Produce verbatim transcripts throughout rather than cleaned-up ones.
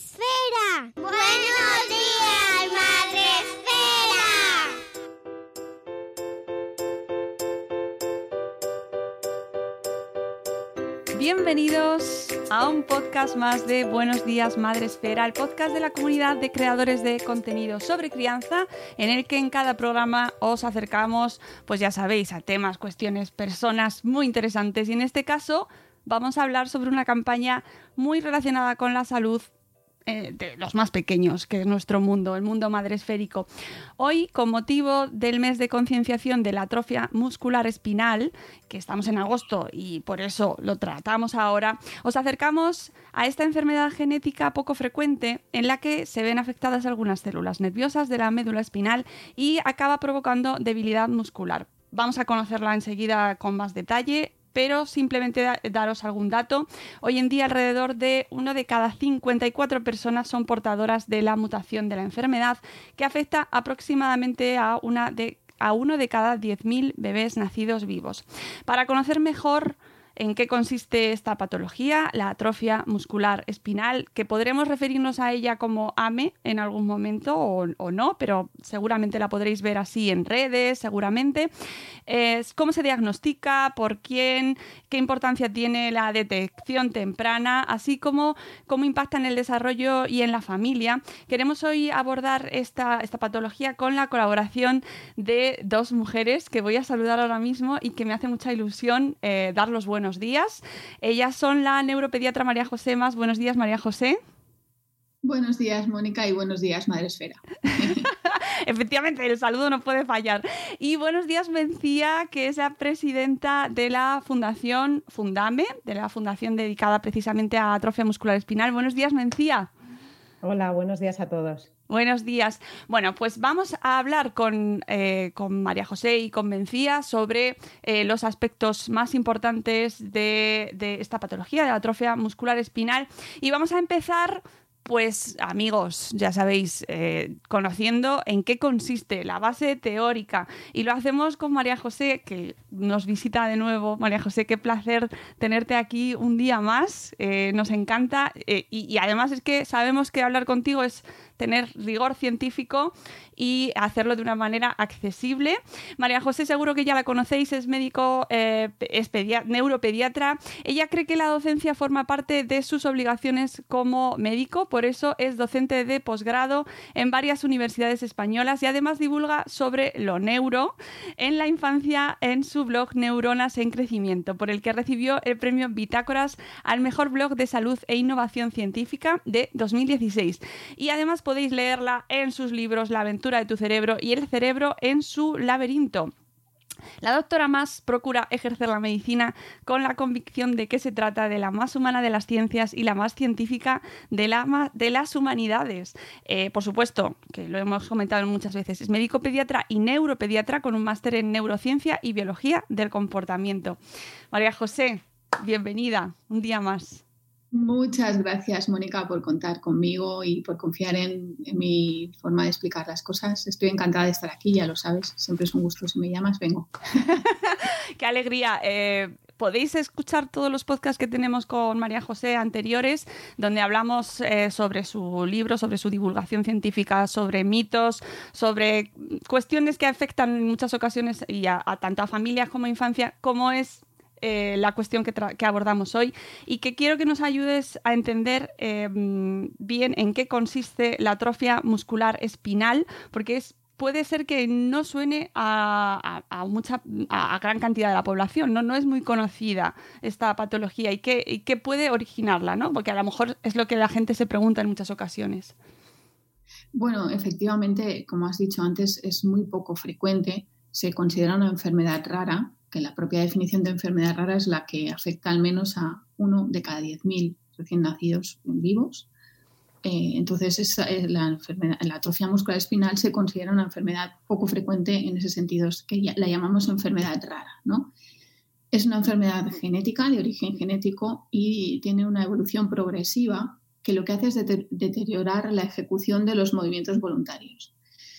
Esfera. Buenos días, Madre Esfera. Bienvenidos a un podcast más de Buenos días, Madre Esfera, el podcast de la comunidad de creadores de contenido sobre crianza, en el que en cada programa os acercamos, pues ya sabéis, a temas, cuestiones, personas muy interesantes. Y en este caso vamos a hablar sobre una campaña muy relacionada con la salud Eh, de los más pequeños, que es nuestro mundo, el mundo madresférico. Hoy, con motivo del mes de concienciación de la atrofia muscular espinal, que estamos en agosto y por eso lo tratamos ahora, os acercamos a esta enfermedad genética poco frecuente en la que se ven afectadas algunas células nerviosas de la médula espinal y acaba provocando debilidad muscular. Vamos a conocerla enseguida con más detalle, pero simplemente da- daros algún dato. Hoy en día alrededor de uno de cada cincuenta y cuatro personas son portadoras de la mutación de la enfermedad, que afecta aproximadamente a, una de, a uno de cada diez mil bebés nacidos vivos. Para conocer mejor en qué consiste esta patología, la atrofia muscular espinal, que podremos referirnos a ella como A M E en algún momento o, o no, pero seguramente la podréis ver así en redes, seguramente. Es cómo se diagnostica, por quién, qué importancia tiene la detección temprana, así como cómo impacta en el desarrollo y en la familia. Queremos hoy abordar esta, esta patología con la colaboración de dos mujeres que voy a saludar ahora mismo y que me hace mucha ilusión eh, dar los buenos días. Ellas son la neuropediatra María José Mas. Buenos días, María José. Buenos días, Mónica, y buenos días, Madre Esfera. Efectivamente, el saludo no puede fallar. Y buenos días, Mencía, que es la presidenta de la Fundación Fundame, de la fundación dedicada precisamente a atrofia muscular espinal. Buenos días, Mencía. Hola, buenos días a todos. Buenos días. Bueno, pues vamos a hablar con, eh, con María José y con Mencía sobre eh, los aspectos más importantes de, de esta patología, de la atrofia muscular espinal. Y vamos a empezar, pues amigos, ya sabéis, eh, conociendo en qué consiste la base teórica. Y lo hacemos con María José, que nos visita de nuevo. María José, qué placer tenerte aquí un día más. Eh, nos encanta. Eh, y, y además es que sabemos que hablar contigo es tener rigor científico y hacerlo de una manera accesible. María José, seguro que ya la conocéis, es médico, eh, es pedia- neuropediatra. Ella cree que la docencia forma parte de sus obligaciones como médico, por eso es docente de posgrado en varias universidades españolas y además divulga sobre lo neuro en la infancia en su blog Neuronas en Crecimiento, por el que recibió el premio Bitácoras al mejor blog de salud e innovación científica de dos mil dieciséis. Y además podéis leerla en sus libros La aventura de tu cerebro y El cerebro en su laberinto. La doctora Mas procura ejercer la medicina con la convicción de que se trata de la más humana de las ciencias y la más científica de, la, de las humanidades. Eh, por supuesto, que lo hemos comentado muchas veces, es médico pediatra y neuropediatra con un máster en neurociencia y biología del comportamiento. María José, bienvenida un día más. Muchas gracias, Mónica, por contar conmigo y por confiar en, en mi forma de explicar las cosas. Estoy encantada de estar aquí, ya lo sabes. Siempre es un gusto. Si me llamas, vengo. ¡Qué alegría! Eh, podéis escuchar todos los podcasts que tenemos con María José anteriores, donde hablamos eh, sobre su libro, sobre su divulgación científica, sobre mitos, sobre cuestiones que afectan en muchas ocasiones y a, a tanto a familias como a infancia, como es Eh, la cuestión que, tra- que abordamos hoy, y que quiero que nos ayudes a entender eh, bien en qué consiste la atrofia muscular espinal, porque es puede ser que no suene a, a, a mucha a, a gran cantidad de la población, ¿no? No es muy conocida esta patología y qué, y qué puede originarla, ¿no? Porque a lo mejor es lo que la gente se pregunta en muchas ocasiones. Bueno, efectivamente, como has dicho antes, es muy poco frecuente. Se considera una enfermedad rara, que la propia definición de enfermedad rara es la que afecta al menos a uno de cada diez mil recién nacidos vivos. Eh, entonces, es, es la, enfermedad, la atrofia muscular espinal se considera una enfermedad poco frecuente en ese sentido, es que ya, la llamamos enfermedad rara, ¿no? Es una enfermedad genética, de origen genético, y tiene una evolución progresiva que lo que hace es de- deteriorar la ejecución de los movimientos voluntarios.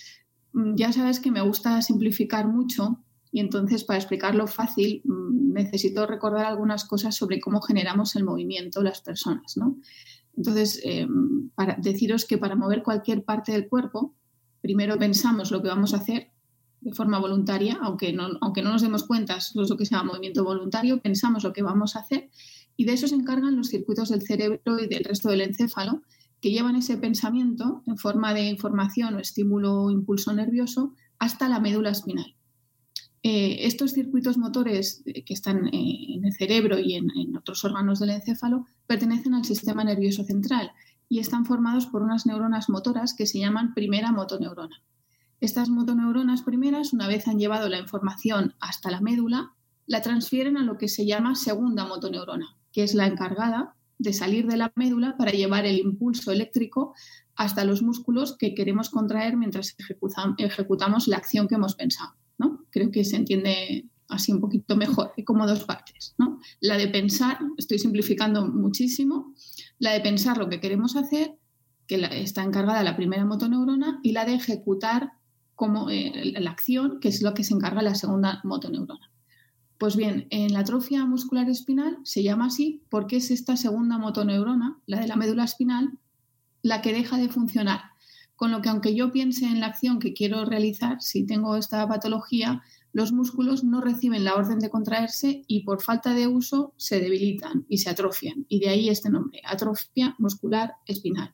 Ya sabes que me gusta simplificar mucho y entonces para explicarlo fácil necesito recordar algunas cosas sobre cómo generamos el movimiento las personas, ¿no? Entonces, eh, para deciros que para mover cualquier parte del cuerpo, primero pensamos lo que vamos a hacer de forma voluntaria, aunque no, aunque no nos demos cuenta, es lo que se llama movimiento voluntario, pensamos lo que vamos a hacer y de eso se encargan los circuitos del cerebro y del resto del encéfalo que llevan ese pensamiento en forma de información o estímulo o impulso nervioso hasta la médula espinal. Eh, estos circuitos motores que están eh, en el cerebro y en, en otros órganos del encéfalo pertenecen al sistema nervioso central y están formados por unas neuronas motoras que se llaman primera motoneurona. Estas motoneuronas primeras, una vez han llevado la información hasta la médula, la transfieren a lo que se llama segunda motoneurona, que es la encargada de salir de la médula para llevar el impulso eléctrico hasta los músculos que queremos contraer mientras ejecutamos la acción que hemos pensado, ¿no? Creo que se entiende así un poquito mejor, hay como dos partes, ¿no? La de pensar, estoy simplificando muchísimo, la de pensar lo que queremos hacer, que la, está encargada la primera motoneurona, y la de ejecutar como, eh, la acción, que es lo que se encarga la segunda motoneurona. Pues bien, en la atrofia muscular espinal se llama así porque es esta segunda motoneurona, la de la médula espinal, la que deja de funcionar. Con lo que aunque yo piense en la acción que quiero realizar, si tengo esta patología, los músculos no reciben la orden de contraerse y por falta de uso se debilitan y se atrofian. Y de ahí este nombre, atrofia muscular espinal.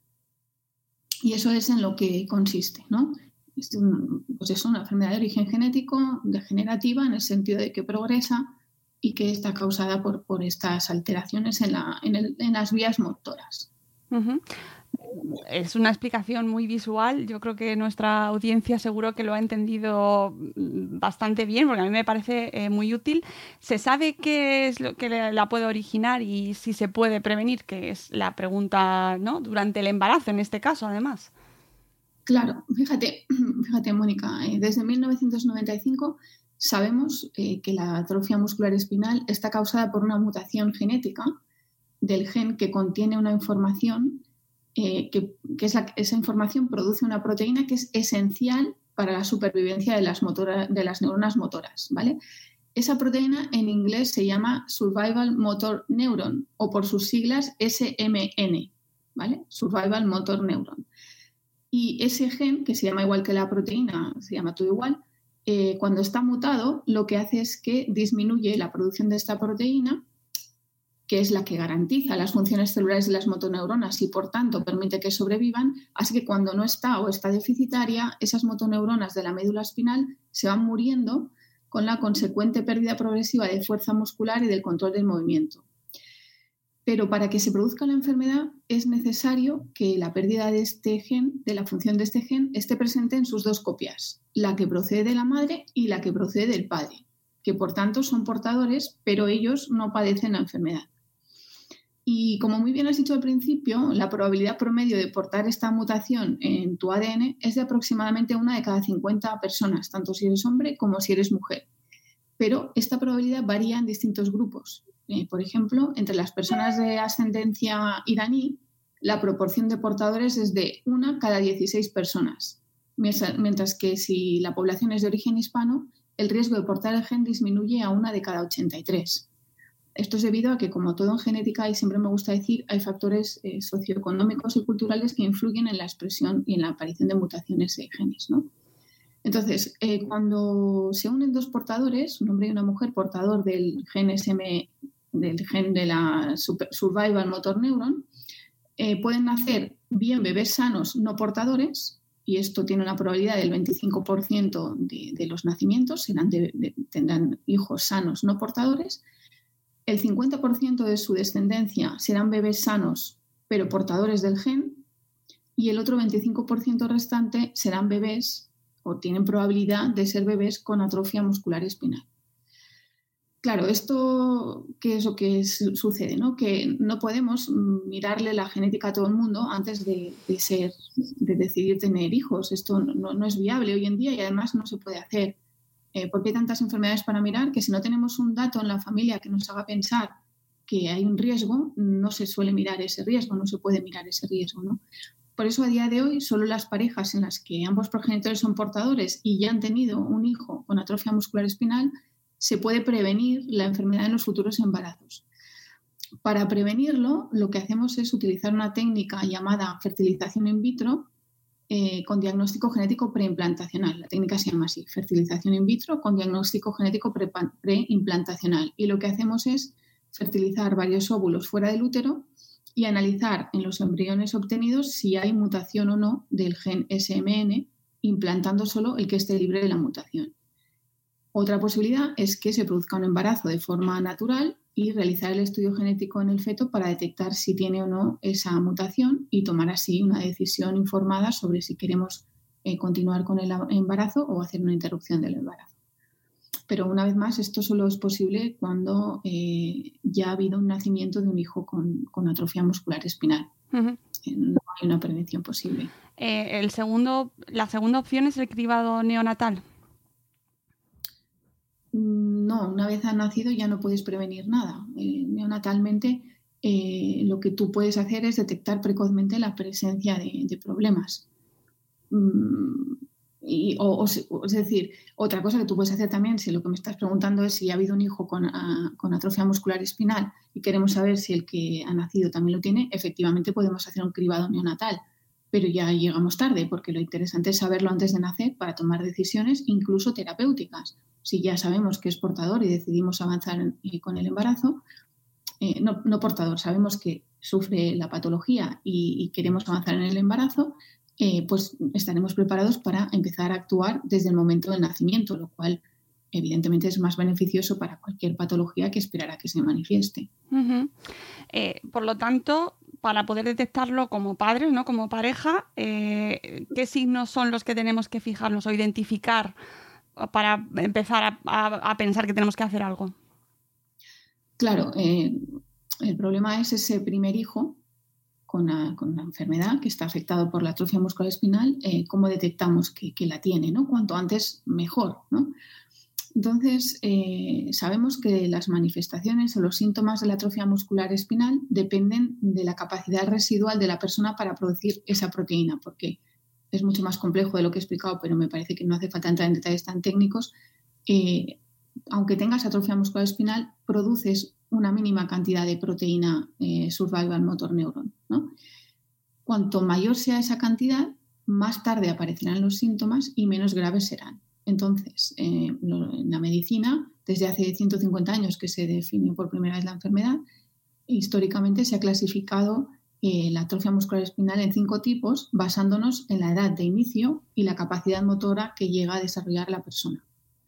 Y eso es en lo que consiste, ¿no? Es, un, pues es una enfermedad de origen genético, degenerativa, en el sentido de que progresa y que está causada por, por estas alteraciones en, la, en, el, en las vías motoras. Uh-huh. Es una explicación muy visual. Yo creo que nuestra audiencia seguro que lo ha entendido bastante bien, porque a mí me parece eh, muy útil. ¿Se sabe qué es lo que la puede originar y si se puede prevenir? Que es la pregunta, ¿no? Durante el embarazo, en este caso, además. Claro, fíjate, fíjate, Mónica, eh, desde mil novecientos noventa y cinco sabemos eh, que la atrofia muscular espinal está causada por una mutación genética del gen que contiene una información eh, que, que esa, esa información produce una proteína que es esencial para la supervivencia de las, motora, de las neuronas motoras, ¿vale? Esa proteína en inglés se llama Survival Motor Neuron o por sus siglas S M N, ¿vale? Survival Motor Neuron. Y ese gen, que se llama igual que la proteína, se llama todo igual, eh, cuando está mutado, lo que hace es que disminuye la producción de esta proteína, que es la que garantiza las funciones celulares de las motoneuronas y, por tanto, permite que sobrevivan. Así que cuando no está o está deficitaria, esas motoneuronas de la médula espinal se van muriendo con la consecuente pérdida progresiva de fuerza muscular y del control del movimiento. Pero para que se produzca la enfermedad es necesario que la pérdida de este gen, de la función de este gen, esté presente en sus dos copias, la que procede de la madre y la que procede del padre, que por tanto son portadores, pero ellos no padecen la enfermedad. Y como muy bien has dicho al principio, la probabilidad promedio de portar esta mutación en tu A D N es de aproximadamente una de cada cincuenta personas, tanto si eres hombre como si eres mujer. Pero esta probabilidad varía en distintos grupos. Eh, por ejemplo, entre las personas de ascendencia iraní, la proporción de portadores es de una cada dieciséis personas, mientras que si la población es de origen hispano, el riesgo de portar el gen disminuye a una de cada ochenta y tres. Esto es debido a que, como todo en genética, y siempre me gusta decir, hay factores eh, socioeconómicos y culturales que influyen en la expresión y en la aparición de mutaciones de genes, ¿no? Entonces, eh, cuando se unen dos portadores, un hombre y una mujer portador del gen S M, del gen de la super, Survival Motor Neuron, eh, pueden nacer bien bebés sanos no portadores, y esto tiene una probabilidad del veinticinco por ciento de, de los nacimientos, serán de, de, tendrán hijos sanos no portadores. El cincuenta por ciento de su descendencia serán bebés sanos pero portadores del gen, y el otro veinticinco por ciento restante serán bebés o tienen probabilidad de ser bebés con atrofia muscular espinal. Claro, esto, ¿qué es lo que sucede? ¿No? Que no podemos mirarle la genética a todo el mundo antes de, de, ser, de decidir tener hijos. Esto no, no es viable hoy en día y además no se puede hacer. Eh, porque hay tantas enfermedades para mirar que si no tenemos un dato en la familia que nos haga pensar que hay un riesgo, no se suele mirar ese riesgo, no se puede mirar ese riesgo, ¿no? Por eso, a día de hoy, solo las parejas en las que ambos progenitores son portadores y ya han tenido un hijo con atrofia muscular espinal, se puede prevenir la enfermedad en los futuros embarazos. Para prevenirlo, lo que hacemos es utilizar una técnica llamada fertilización in vitro eh, con diagnóstico genético preimplantacional. La técnica se llama así, fertilización in vitro con diagnóstico genético pre- preimplantacional. Y lo que hacemos es fertilizar varios óvulos fuera del útero y analizar en los embriones obtenidos si hay mutación o no del gen S M N, implantando solo el que esté libre de la mutación. Otra posibilidad es que se produzca un embarazo de forma natural y realizar el estudio genético en el feto para detectar si tiene o no esa mutación y tomar así una decisión informada sobre si queremos eh, continuar con el embarazo o hacer una interrupción del embarazo. Pero una vez más, esto solo es posible cuando eh, ya ha habido un nacimiento de un hijo con, con atrofia muscular espinal. Uh-huh. Eh, no hay una prevención posible. Eh, el segundo, la segunda opción es el cribado neonatal. No, una vez ha nacido ya no puedes prevenir nada. Eh, neonatalmente eh, lo que tú puedes hacer es detectar precozmente la presencia de, de problemas. Mm, y, o, o, es decir, otra cosa que tú puedes hacer también, si lo que me estás preguntando es si ha habido un hijo con, a, con atrofia muscular espinal y queremos saber si el que ha nacido también lo tiene, efectivamente podemos hacer un cribado neonatal. Pero ya llegamos tarde, porque lo interesante es saberlo antes de nacer para tomar decisiones, incluso terapéuticas. Si ya sabemos que es portador y decidimos avanzar en, eh, con el embarazo, eh, no, no portador, sabemos que sufre la patología y, y queremos avanzar en el embarazo, eh, pues estaremos preparados para empezar a actuar desde el momento del nacimiento, lo cual evidentemente es más beneficioso para cualquier patología que esperar a que se manifieste. Uh-huh. Eh, por lo tanto, para poder detectarlo como padres, ¿no? Como pareja, eh, ¿qué signos son los que tenemos que fijarnos o identificar para empezar a, a, a pensar que tenemos que hacer algo? Claro, eh, el problema es ese primer hijo con una, con una enfermedad que está afectado por la atrofia muscular espinal, eh, ¿cómo detectamos que, que la tiene, ¿no? Cuanto antes, mejor, ¿no? Entonces, eh, sabemos que las manifestaciones o los síntomas de la atrofia muscular espinal dependen de la capacidad residual de la persona para producir esa proteína, porque es mucho más complejo de lo que he explicado, pero me parece que no hace falta entrar en detalles tan técnicos. Eh, aunque tengas atrofia muscular espinal, produces una mínima cantidad de proteína eh, survival motor neuron, ¿no? Cuanto mayor sea esa cantidad, más tarde aparecerán los síntomas y menos graves serán. Entonces, eh, en la medicina, desde hace ciento cincuenta años que se definió por primera vez la enfermedad, históricamente se ha clasificado eh, la atrofia muscular espinal en cinco tipos, basándonos en la edad de inicio y la capacidad motora que llega a desarrollar la persona.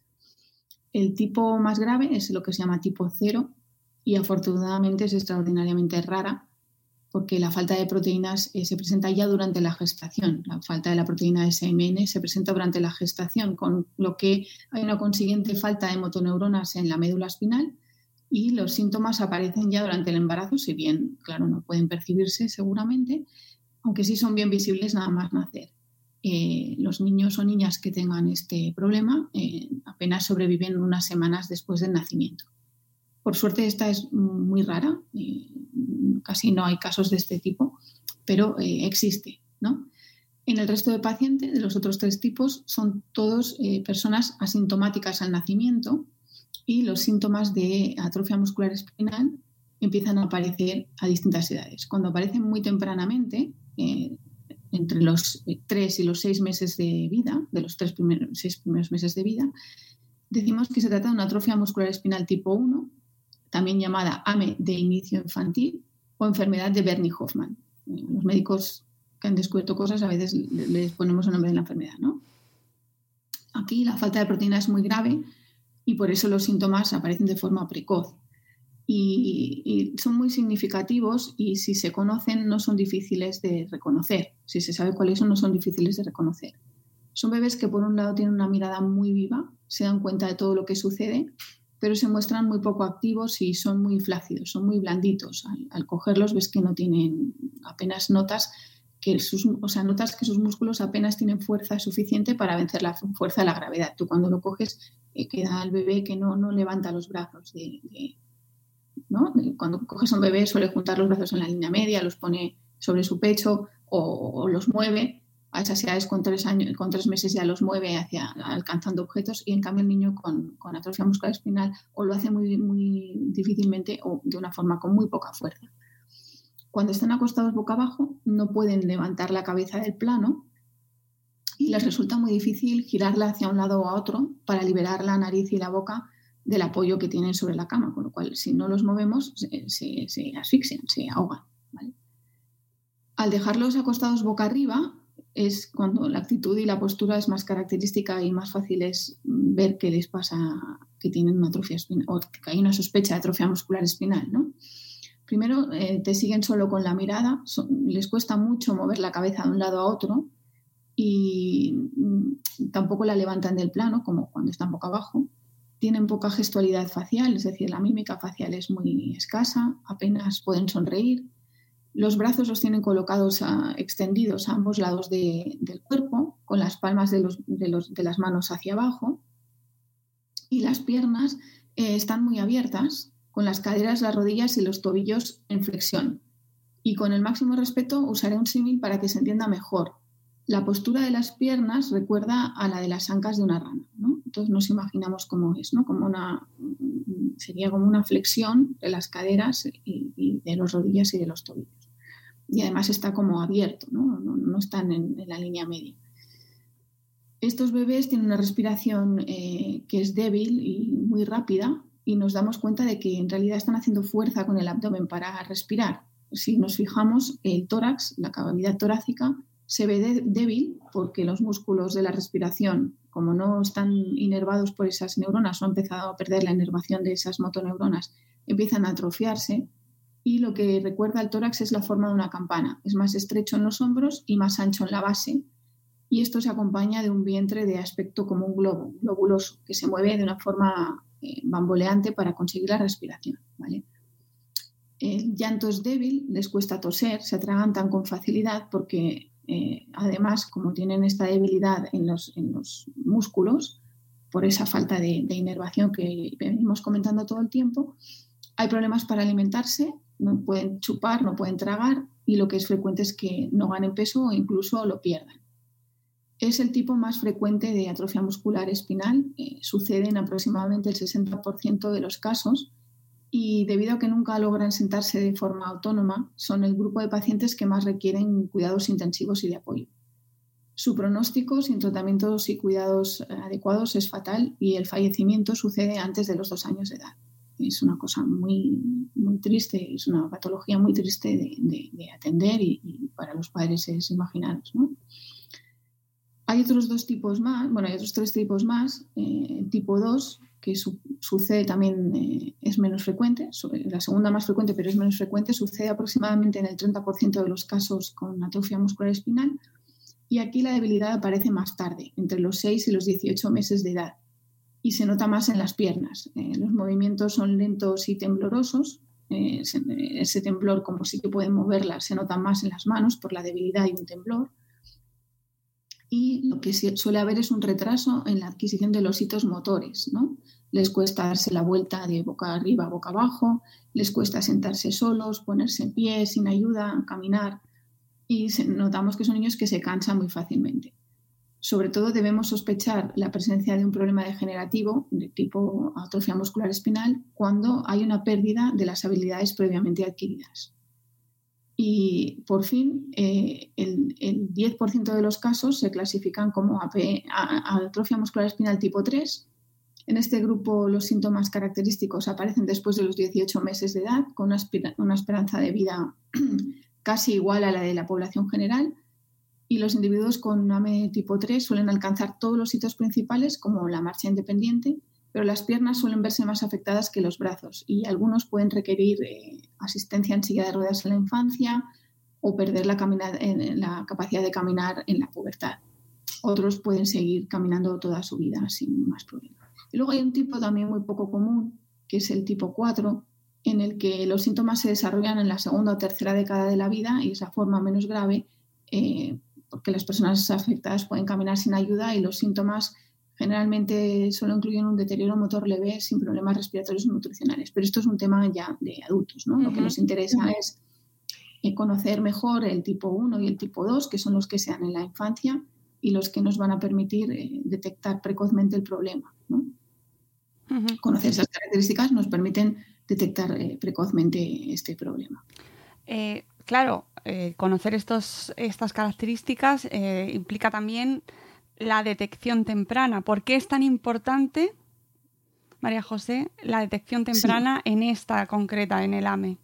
El tipo más grave es lo que se llama tipo cero y afortunadamente es extraordinariamente rara, porque la falta de proteínas eh, se presenta ya durante la gestación. La falta de la proteína S M N se presenta durante la gestación, con lo que hay una consiguiente falta de motoneuronas en la médula espinal y los síntomas aparecen ya durante el embarazo, si bien, claro, no pueden percibirse seguramente, aunque sí son bien visibles nada más nacer. Eh, los niños o niñas que tengan este problema eh, apenas sobreviven unas semanas después del nacimiento. Por suerte esta es muy rara, eh, casi no hay casos de este tipo, pero eh, existe, ¿no? En el resto de pacientes, de los otros tres tipos, son todos eh, personas asintomáticas al nacimiento y los síntomas de atrofia muscular espinal empiezan a aparecer a distintas edades. Cuando aparecen muy tempranamente, eh, entre los tres y los seis meses de vida, de los tres primeros, seis primeros meses de vida, decimos que se trata de una atrofia muscular espinal tipo uno, también llamada A M E de inicio infantil o enfermedad de Bernie-Hoffman. Los médicos que han descubierto cosas a veces les ponemos el nombre de la enfermedad, ¿no? Aquí la falta de proteína es muy grave y por eso los síntomas aparecen de forma precoz. Y, y son muy significativos y si se conocen no son difíciles de reconocer. Si se sabe cuáles son, no son difíciles de reconocer. Son bebés que por un lado tienen una mirada muy viva, se dan cuenta de todo lo que sucede, pero se muestran muy poco activos y son muy flácidos, son muy blanditos. Al, al cogerlos ves que no tienen apenas notas que sus, o sea, notas que sus músculos apenas tienen fuerza suficiente para vencer la fuerza de la gravedad. Tú cuando lo coges eh, queda el bebé que no, no levanta los brazos. De, de, ¿no? Cuando coges a un bebé suele juntar los brazos en la línea media, los pone sobre su pecho o, o los mueve a esas edades con tres años, con tres meses ya los mueve hacia alcanzando objetos, y en cambio el niño con, con atrofia muscular espinal o lo hace muy, muy difícilmente o de una forma con muy poca fuerza. Cuando están acostados boca abajo no pueden levantar la cabeza del plano y les resulta muy difícil girarla hacia un lado o a otro para liberar la nariz y la boca del apoyo que tienen sobre la cama, con lo cual si no los movemos se, se, se asfixian, se ahogan, ¿vale? Al dejarlos acostados boca arriba es cuando la actitud y la postura es más característica y más fácil es ver qué les pasa, que tienen una atrofia espinal o que hay una sospecha de atrofia muscular espinal, ¿no? Primero eh, te siguen solo con la mirada, so, les cuesta mucho mover la cabeza de un lado a otro y mm, tampoco la levantan del plano como cuando están boca abajo. Tienen poca gestualidad facial, es decir, la mímica facial es muy escasa, apenas pueden sonreír. Los brazos los tienen colocados a, extendidos a ambos lados de, del cuerpo, con las palmas de, los, de, los, de las manos hacia abajo, y las piernas eh, están muy abiertas, con las caderas, las rodillas y los tobillos en flexión. Y con el máximo respeto usaré un símil para que se entienda mejor. La postura de las piernas recuerda a la de las ancas de una rana, ¿no? Entonces nos imaginamos cómo es, ¿no? Como una, sería como una flexión de las caderas y, y de las rodillas y de los tobillos. Y además está como abierto, ¿no? No, no están en, en la línea media. Estos bebés tienen una respiración eh, que es débil y muy rápida, y nos damos cuenta de que en realidad están haciendo fuerza con el abdomen para respirar. Si nos fijamos, el tórax, la cavidad torácica, se ve de, débil porque los músculos de la respiración, como no están inervados por esas neuronas o han empezado a perder la inervación de esas motoneuronas, empiezan a atrofiarse, y lo que recuerda al tórax es la forma de una campana. Es más estrecho en los hombros y más ancho en la base, y esto se acompaña de un vientre de aspecto como un globo, globuloso, que se mueve de una forma eh, bamboleante para conseguir la respiración, ¿vale? El llanto es débil, les cuesta toser, se atragantan con facilidad porque eh, además, como tienen esta debilidad en los, en los músculos, por esa falta de, de inervación que venimos comentando todo el tiempo, hay problemas para alimentarse, no pueden chupar, no pueden tragar, y lo que es frecuente es que no ganen peso o incluso lo pierdan. Es el tipo más frecuente de atrofia muscular espinal, eh, sucede en aproximadamente el sesenta por ciento de los casos, y debido a que nunca logran sentarse de forma autónoma, son el grupo de pacientes que más requieren cuidados intensivos y de apoyo. Su pronóstico sin tratamientos y cuidados adecuados es fatal, y el fallecimiento sucede antes de los dos años de edad. Es una cosa muy, muy triste, es una patología muy triste de, de, de atender, y, y para los padres es imaginaros, ¿no? Hay otros dos tipos más, bueno, hay otros tres tipos más. Eh, el tipo dos, que su, sucede también, eh, es menos frecuente, la segunda más frecuente, pero es menos frecuente, sucede aproximadamente en el treinta por ciento de los casos con atrofia muscular espinal, y aquí la debilidad aparece más tarde, entre los seis y los dieciocho meses de edad, y se nota más en las piernas. Eh, los movimientos son lentos y temblorosos. Eh, ese temblor, como sí que pueden moverlas, se nota más en las manos por la debilidad y un temblor. Y lo que suele haber es un retraso en la adquisición de los hitos motores, ¿no? Les cuesta darse la vuelta de boca arriba a boca abajo, les cuesta sentarse solos, ponerse en pie sin ayuda, caminar, y notamos que son niños que se cansan muy fácilmente. Sobre todo debemos sospechar la presencia de un problema degenerativo de tipo atrofia muscular espinal cuando hay una pérdida de las habilidades previamente adquiridas. Y por fin, eh, el, el diez por ciento de los casos se clasifican como atrofia muscular espinal tipo tres. En este grupo los síntomas característicos aparecen después de los dieciocho meses de edad, con una, una esperanza de vida casi igual a la de la población general. Y los individuos con A M E tipo tres suelen alcanzar todos los hitos principales, como la marcha independiente, pero las piernas suelen verse más afectadas que los brazos, y algunos pueden requerir eh, asistencia en silla de ruedas en la infancia o perder la, caminar, en, la capacidad de caminar en la pubertad. Otros pueden seguir caminando toda su vida sin más problemas. Y luego hay un tipo también muy poco común, que es el tipo cuatro, en el que los síntomas se desarrollan en la segunda o tercera década de la vida, y es la forma menos grave, eh, porque las personas afectadas pueden caminar sin ayuda, y los síntomas generalmente solo incluyen un deterioro motor leve sin problemas respiratorios o nutricionales. Pero esto es un tema ya de adultos, ¿no? Uh-huh. Lo que nos interesa es eh, conocer mejor el tipo uno y el tipo dos, que son los que se dan en la infancia y los que nos van a permitir eh, detectar precozmente el problema, ¿no? Uh-huh. Conocer esas características nos permiten detectar eh, precozmente este problema. Eh, claro, eh, conocer estos, estas características eh, implica también la detección temprana. ¿Por qué es tan importante, María José, la detección temprana sí. en esta concreta, en el A M E?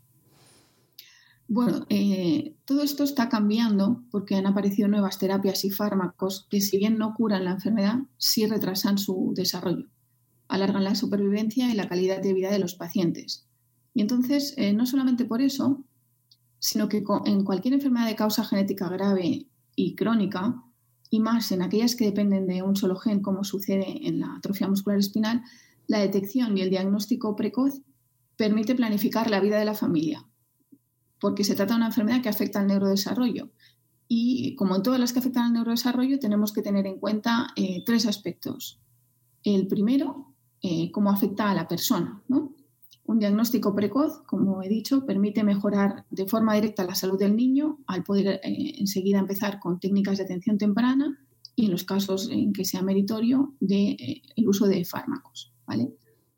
Bueno, eh, todo esto está cambiando porque han aparecido nuevas terapias y fármacos que, si bien no curan la enfermedad, sí retrasan su desarrollo, alargan la supervivencia y la calidad de vida de los pacientes. Y entonces, eh, no solamente por eso, sino que en cualquier enfermedad de causa genética grave y crónica, y más en aquellas que dependen de un solo gen, como sucede en la atrofia muscular espinal, la detección y el diagnóstico precoz permite planificar la vida de la familia, porque se trata de una enfermedad que afecta al neurodesarrollo. Y como en todas las que afectan al neurodesarrollo, tenemos que tener en cuenta eh, tres aspectos. El primero, eh, cómo afecta a la persona, ¿no? Un diagnóstico precoz, como he dicho, permite mejorar de forma directa la salud del niño al poder eh, enseguida empezar con técnicas de atención temprana y, en los casos en que sea meritorio, de, eh, el uso de fármacos, ¿vale?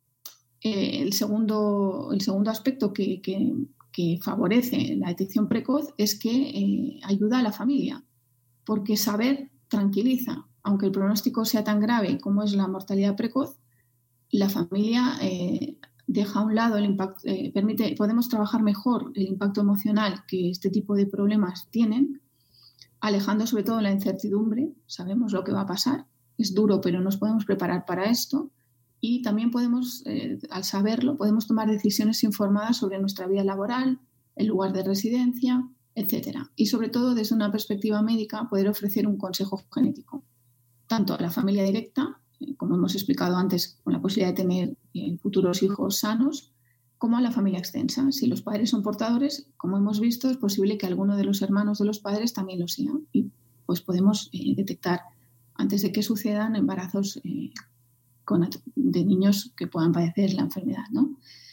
Eh, el, segundo, el segundo aspecto que, que, que favorece la detección precoz es que eh, ayuda a la familia, porque saber tranquiliza. Aunque el pronóstico sea tan grave como es la mortalidad precoz, la familia eh, deja a un lado el impacto, eh, permite, podemos trabajar mejor el impacto emocional que este tipo de problemas tienen, alejando sobre todo la incertidumbre. Sabemos lo que va a pasar, es duro, pero nos podemos preparar para esto, y también podemos, eh, al saberlo, podemos tomar decisiones informadas sobre nuestra vida laboral, el lugar de residencia, etcétera. Y sobre todo, desde una perspectiva médica, poder ofrecer un consejo genético, tanto a la familia directa, como hemos explicado antes, con la posibilidad de tener eh, futuros hijos sanos, como a la familia extensa. Si los padres son portadores, como hemos visto, es posible que alguno de los hermanos de los padres también lo sea, y pues podemos eh, detectar antes de que sucedan embarazos eh, con, de niños que puedan padecer la enfermedad, ¿no?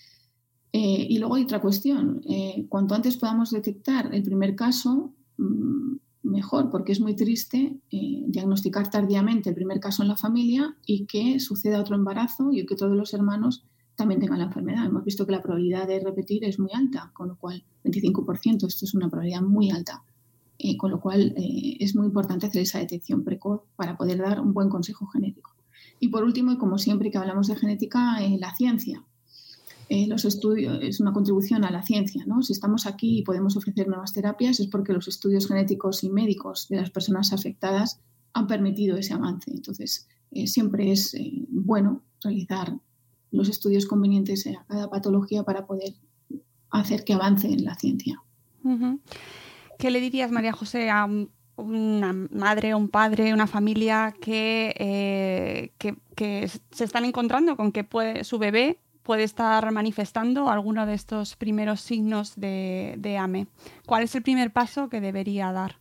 Eh, y luego hay otra cuestión. Eh, cuanto antes podamos detectar el primer caso, mmm, mejor, porque es muy triste eh, diagnosticar tardíamente el primer caso en la familia y que suceda otro embarazo y que todos los hermanos también tengan la enfermedad. Hemos visto que la probabilidad de repetir es muy alta, con lo cual veinticinco por ciento, esto es una probabilidad muy alta, eh, con lo cual eh, es muy importante hacer esa detección precoz para poder dar un buen consejo genético. Y por último, y como siempre que hablamos de genética, eh, la ciencia. Eh, los estudios es una contribución a la ciencia, ¿no? Si estamos aquí y podemos ofrecer nuevas terapias es porque los estudios genéticos y médicos de las personas afectadas han permitido ese avance. Entonces, eh, siempre es eh, bueno realizar los estudios convenientes a cada patología para poder hacer que avance en la ciencia. Uh-huh. ¿Qué le dirías, María José, a un, una madre, un padre, una familia que, eh, que, que se están encontrando con que puede, su bebé puede estar manifestando alguno de estos primeros signos de, de A M E? ¿Cuál es el primer paso que debería dar?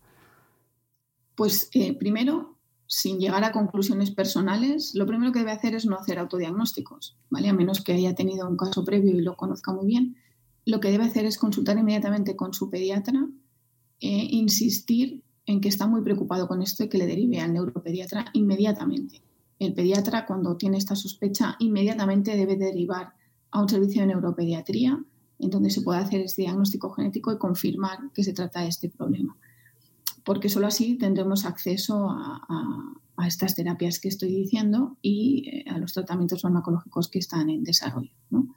Pues eh, primero, sin llegar a conclusiones personales, lo primero que debe hacer es no hacer autodiagnósticos, ¿vale? A menos que haya tenido un caso previo y lo conozca muy bien. Lo que debe hacer es consultar inmediatamente con su pediatra, eh, insistir en que está muy preocupado con esto y que le derive al neuropediatra inmediatamente. El pediatra, cuando tiene esta sospecha, inmediatamente debe derivar a un servicio de neuropediatría en donde se pueda hacer este diagnóstico genético y confirmar que se trata de este problema. Porque solo así tendremos acceso a, a, a estas terapias que estoy diciendo y eh, a los tratamientos farmacológicos que están en desarrollo, ¿no?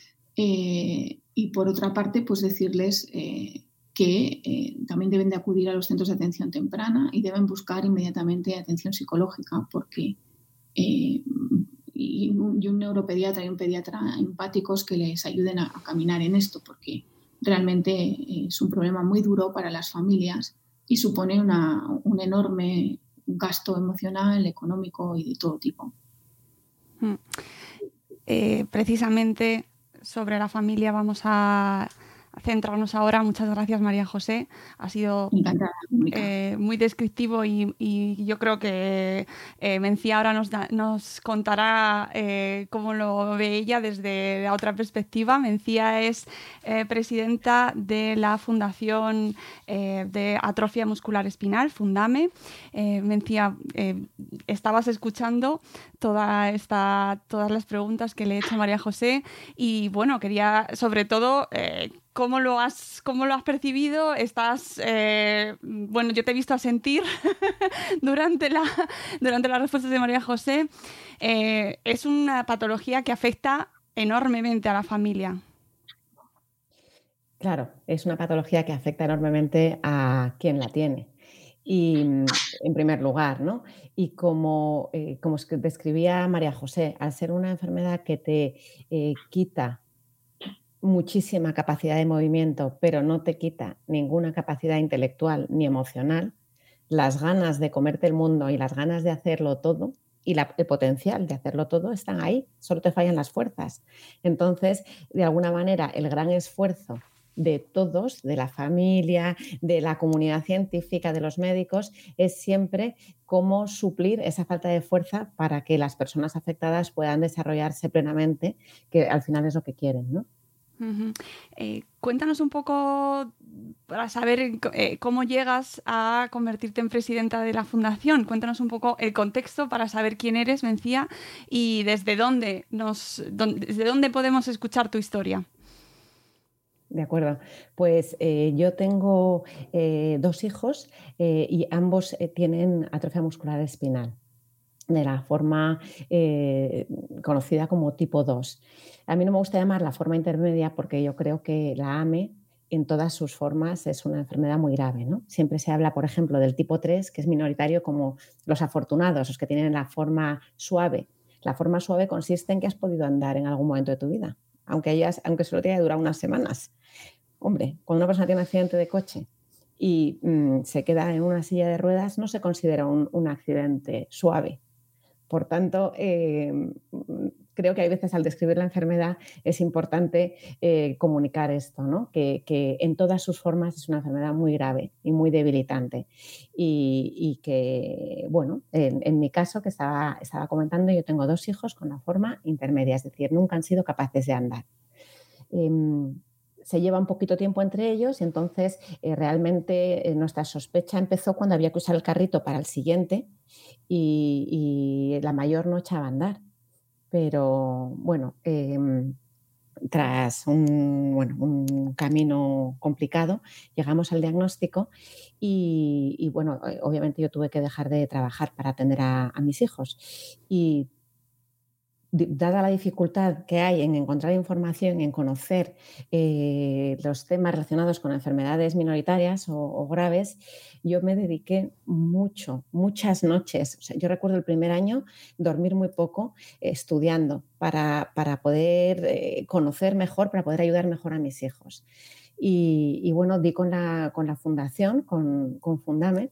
Eh, y por otra parte, pues decirles eh, que eh, también deben de acudir a los centros de atención temprana y deben buscar inmediatamente atención psicológica, porque Eh, y, un, y un neuropediatra y un pediatra empáticos que les ayuden a, a caminar en esto, porque realmente es un problema muy duro para las familias y supone una, un enorme gasto emocional, económico y de todo tipo. Eh, precisamente sobre la familia vamos a, centrarnos ahora. Muchas gracias, María José. Ha sido eh, muy descriptivo y, y yo creo que eh, Mencía ahora nos, da, nos contará eh, cómo lo ve ella desde la otra perspectiva. Mencía es eh, presidenta de la Fundación eh, de Atrofia Muscular Espinal, Fundame. Eh, Mencía, eh, estabas escuchando toda esta, todas las preguntas que le he hecho a María José y bueno, quería sobre todo eh, cómo lo has, cómo lo has percibido. Estás, eh, bueno, yo te he visto a sentir durante la, durante las respuestas de María José. Eh, es una patología que afecta enormemente a la familia. Claro, es una patología que afecta enormemente a quien la tiene. Y en primer lugar, ¿no? Y como, eh, como describía María José, al ser una enfermedad que te eh, quita muchísima capacidad de movimiento, pero no te quita ninguna capacidad intelectual ni emocional, las ganas de comerte el mundo y las ganas de hacerlo todo y la, el potencial de hacerlo todo están ahí, solo te fallan las fuerzas. Entonces, de alguna manera, el gran esfuerzo de todos, de la familia, de la comunidad científica, de los médicos, es siempre cómo suplir esa falta de fuerza para que las personas afectadas puedan desarrollarse plenamente, que al final es lo que quieren, ¿no? Uh-huh. Eh, cuéntanos un poco para saber eh, cómo llegas a convertirte en presidenta de la fundación. Cuéntanos un poco el contexto para saber quién eres, Mencía, y desde dónde nos, dónde, desde dónde podemos escuchar tu historia. De acuerdo. Pues eh, yo tengo eh, dos hijos eh, y ambos eh, tienen atrofia muscular espinal, de la forma eh, conocida como tipo dos. A mí no me gusta llamar la forma intermedia porque yo creo que la A M E en todas sus formas es una enfermedad muy grave, ¿no? Siempre se habla, por ejemplo, del tipo tres, que es minoritario, como los afortunados, los que tienen la forma suave. La forma suave consiste en que has podido andar en algún momento de tu vida, aunque, hayas, aunque solo te haya durado unas semanas. Hombre, cuando una persona tiene un accidente de coche y mmm, se queda en una silla de ruedas, no se considera un, un accidente suave. Por tanto, eh, creo que hay veces al describir la enfermedad es importante eh, comunicar esto, ¿no? Que, que en todas sus formas es una enfermedad muy grave y muy debilitante. Y, y que, bueno, en, en mi caso, que estaba, estaba comentando, yo tengo dos hijos con la forma intermedia, es decir, nunca han sido capaces de andar. Eh, se lleva un poquito tiempo entre ellos y entonces eh, realmente eh, nuestra sospecha empezó cuando había que usar el carrito para el siguiente y, y la mayor no echaba a andar. Pero bueno, eh, tras un, bueno, un camino complicado llegamos al diagnóstico y, y bueno, obviamente yo tuve que dejar de trabajar para atender a, a mis hijos y dada la dificultad que hay en encontrar información, en conocer eh, los temas relacionados con enfermedades minoritarias o, o graves, yo me dediqué mucho, muchas noches. O sea, yo recuerdo el primer año dormir muy poco eh, estudiando para, para poder eh, conocer mejor, para poder ayudar mejor a mis hijos. Y, y bueno, di con la, con la fundación, con, con Fundame,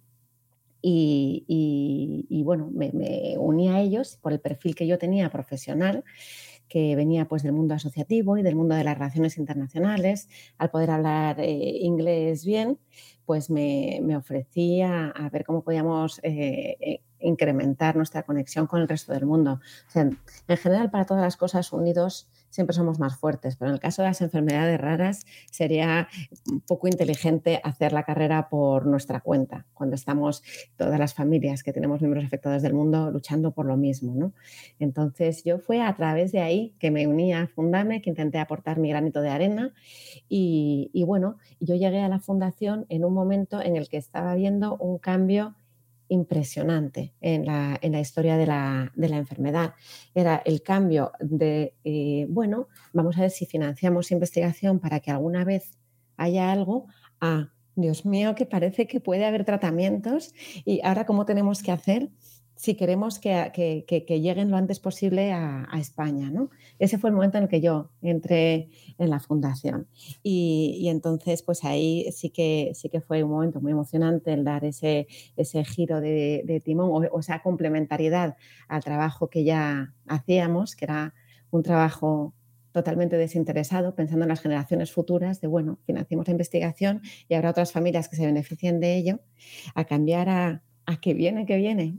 Y, y, y bueno, me, me uní a ellos por el perfil que yo tenía profesional, que venía pues del mundo asociativo y del mundo de las relaciones internacionales. Al poder hablar eh, inglés bien, pues me, me ofrecí a, a ver cómo podíamos eh, eh, incrementar nuestra conexión con el resto del mundo. O sea, en general, para todas las cosas, unidos siempre somos más fuertes, pero en el caso de las enfermedades raras sería un poco inteligente hacer la carrera por nuestra cuenta, cuando estamos todas las familias que tenemos miembros afectados del mundo luchando por lo mismo, ¿no? Entonces yo fue a través de ahí que me uní a Fundame, que intenté aportar mi granito de arena y, y bueno, yo llegué a la fundación en un momento en el que estaba viendo un cambio impresionante en la, en la historia de la, de la enfermedad. Era el cambio de, eh, bueno, vamos a ver si financiamos investigación para que alguna vez haya algo, a, Dios mío, que parece que puede haber tratamientos y ahora cómo tenemos que hacer si queremos que, que, que, que lleguen lo antes posible a, a España, ¿no? Ese fue el momento en el que yo entré en la fundación y, y entonces pues ahí sí que, sí que fue un momento muy emocionante el dar ese, ese giro de, de timón o, o esa complementariedad al trabajo que ya hacíamos, que era un trabajo totalmente desinteresado, pensando en las generaciones futuras, de bueno, financiamos la investigación y habrá otras familias que se beneficien de ello, a cambiar a, a que viene, que viene.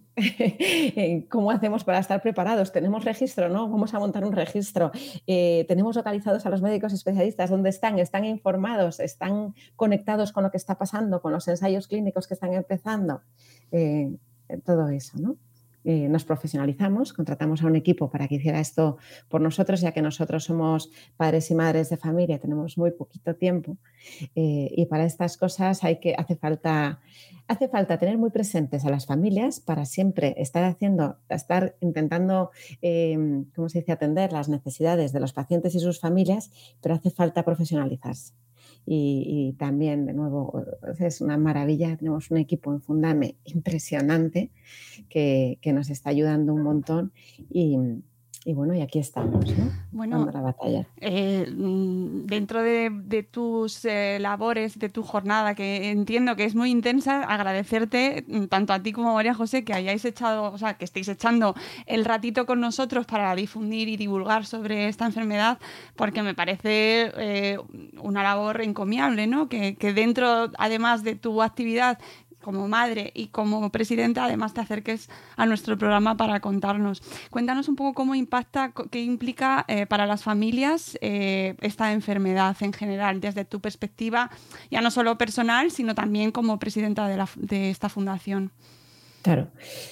¿Cómo hacemos para estar preparados? ¿Tenemos registro? ¿No? Vamos a montar un registro. Eh, ¿Tenemos localizados a los médicos especialistas? ¿Dónde están? ¿Están informados? ¿Están conectados con lo que está pasando? ¿Con los ensayos clínicos que están empezando? Eh, todo eso, ¿no? Eh, nos profesionalizamos, contratamos a un equipo para que hiciera esto por nosotros, ya que nosotros somos padres y madres de familia, tenemos muy poquito tiempo, eh, y para estas cosas hay que, hace falta, hace falta tener muy presentes a las familias para siempre estar haciendo, estar intentando, eh, ¿cómo se dice?, atender las necesidades de los pacientes y sus familias, pero hace falta profesionalizarse. Y, y también, de nuevo, es una maravilla, tenemos un equipo en Fundame impresionante que, que nos está ayudando un montón y, y bueno, y aquí estamos, ¿no? Bueno, dando la batalla. Eh, dentro de, de tus eh, labores, de tu jornada, que entiendo que es muy intensa, agradecerte tanto a ti como a María José que hayáis echado, o sea, que estéis echando el ratito con nosotros para difundir y divulgar sobre esta enfermedad, porque me parece eh, una labor encomiable, ¿no? Que, que dentro, además de tu actividad como madre y como presidenta, además te acerques a nuestro programa para contarnos. Cuéntanos un poco cómo impacta, qué implica eh, para las familias eh, esta enfermedad en general, desde tu perspectiva, ya no solo personal, sino también como presidenta de, la, de esta fundación. Claro.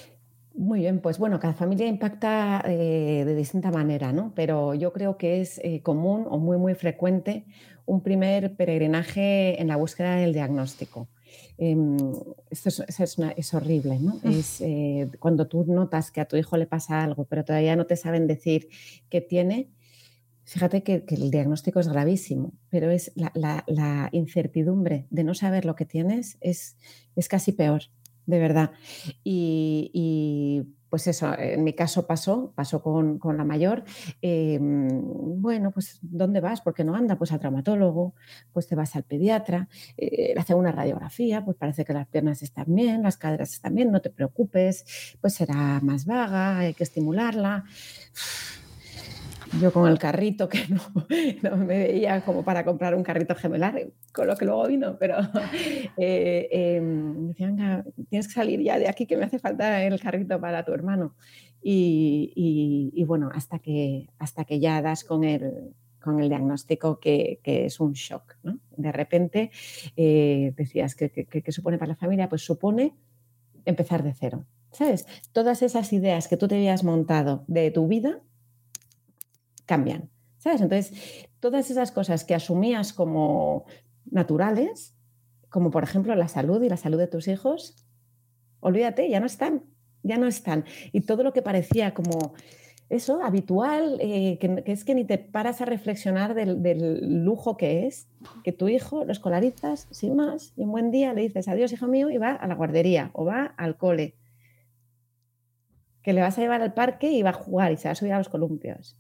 Muy bien, pues bueno, cada familia impacta eh, de distinta manera, ¿no? Pero yo creo que es eh, común o muy, muy frecuente un primer peregrinaje en la búsqueda del diagnóstico. Eh, esto es, es, una, es horrible, ¿no? Es eh, cuando tú notas que a tu hijo le pasa algo, pero todavía no te saben decir qué tiene. Fíjate que, que el diagnóstico es gravísimo, pero es la, la, la incertidumbre de no saber lo que tienes es, es casi peor. De verdad. Y, y pues eso, en mi caso pasó, pasó con, con la mayor. Eh, bueno, pues ¿dónde vas? ¿Por qué no anda? Pues al traumatólogo, pues te vas al pediatra, eh, le hace una radiografía, pues parece que las piernas están bien, las caderas están bien, no te preocupes, pues será más vaga, hay que estimularla. Yo con el carrito, que no, no me veía como para comprar un carrito gemelar, con lo que luego vino, pero eh, eh, me decían, tienes que salir ya de aquí, que me hace falta el carrito para tu hermano. Y, y, y bueno, hasta que, hasta que ya das con el, con el diagnóstico, que, que es un shock, ¿no? De repente, eh, decías, ¿qué, qué, qué supone para la familia? Pues supone empezar de cero, ¿sabes? Todas esas ideas que tú te habías montado de tu vida cambian, ¿sabes? Entonces, todas esas cosas que asumías como naturales, como por ejemplo la salud y la salud de tus hijos, olvídate, ya no están, ya no están. Y todo lo que parecía como eso, habitual, eh, que, que es que ni te paras a reflexionar del, del lujo que es, que tu hijo lo escolarizas sin más y un buen día le dices adiós, hijo mío, y va a la guardería o va al cole, que le vas a llevar al parque y va a jugar y se va a subir a los columpios.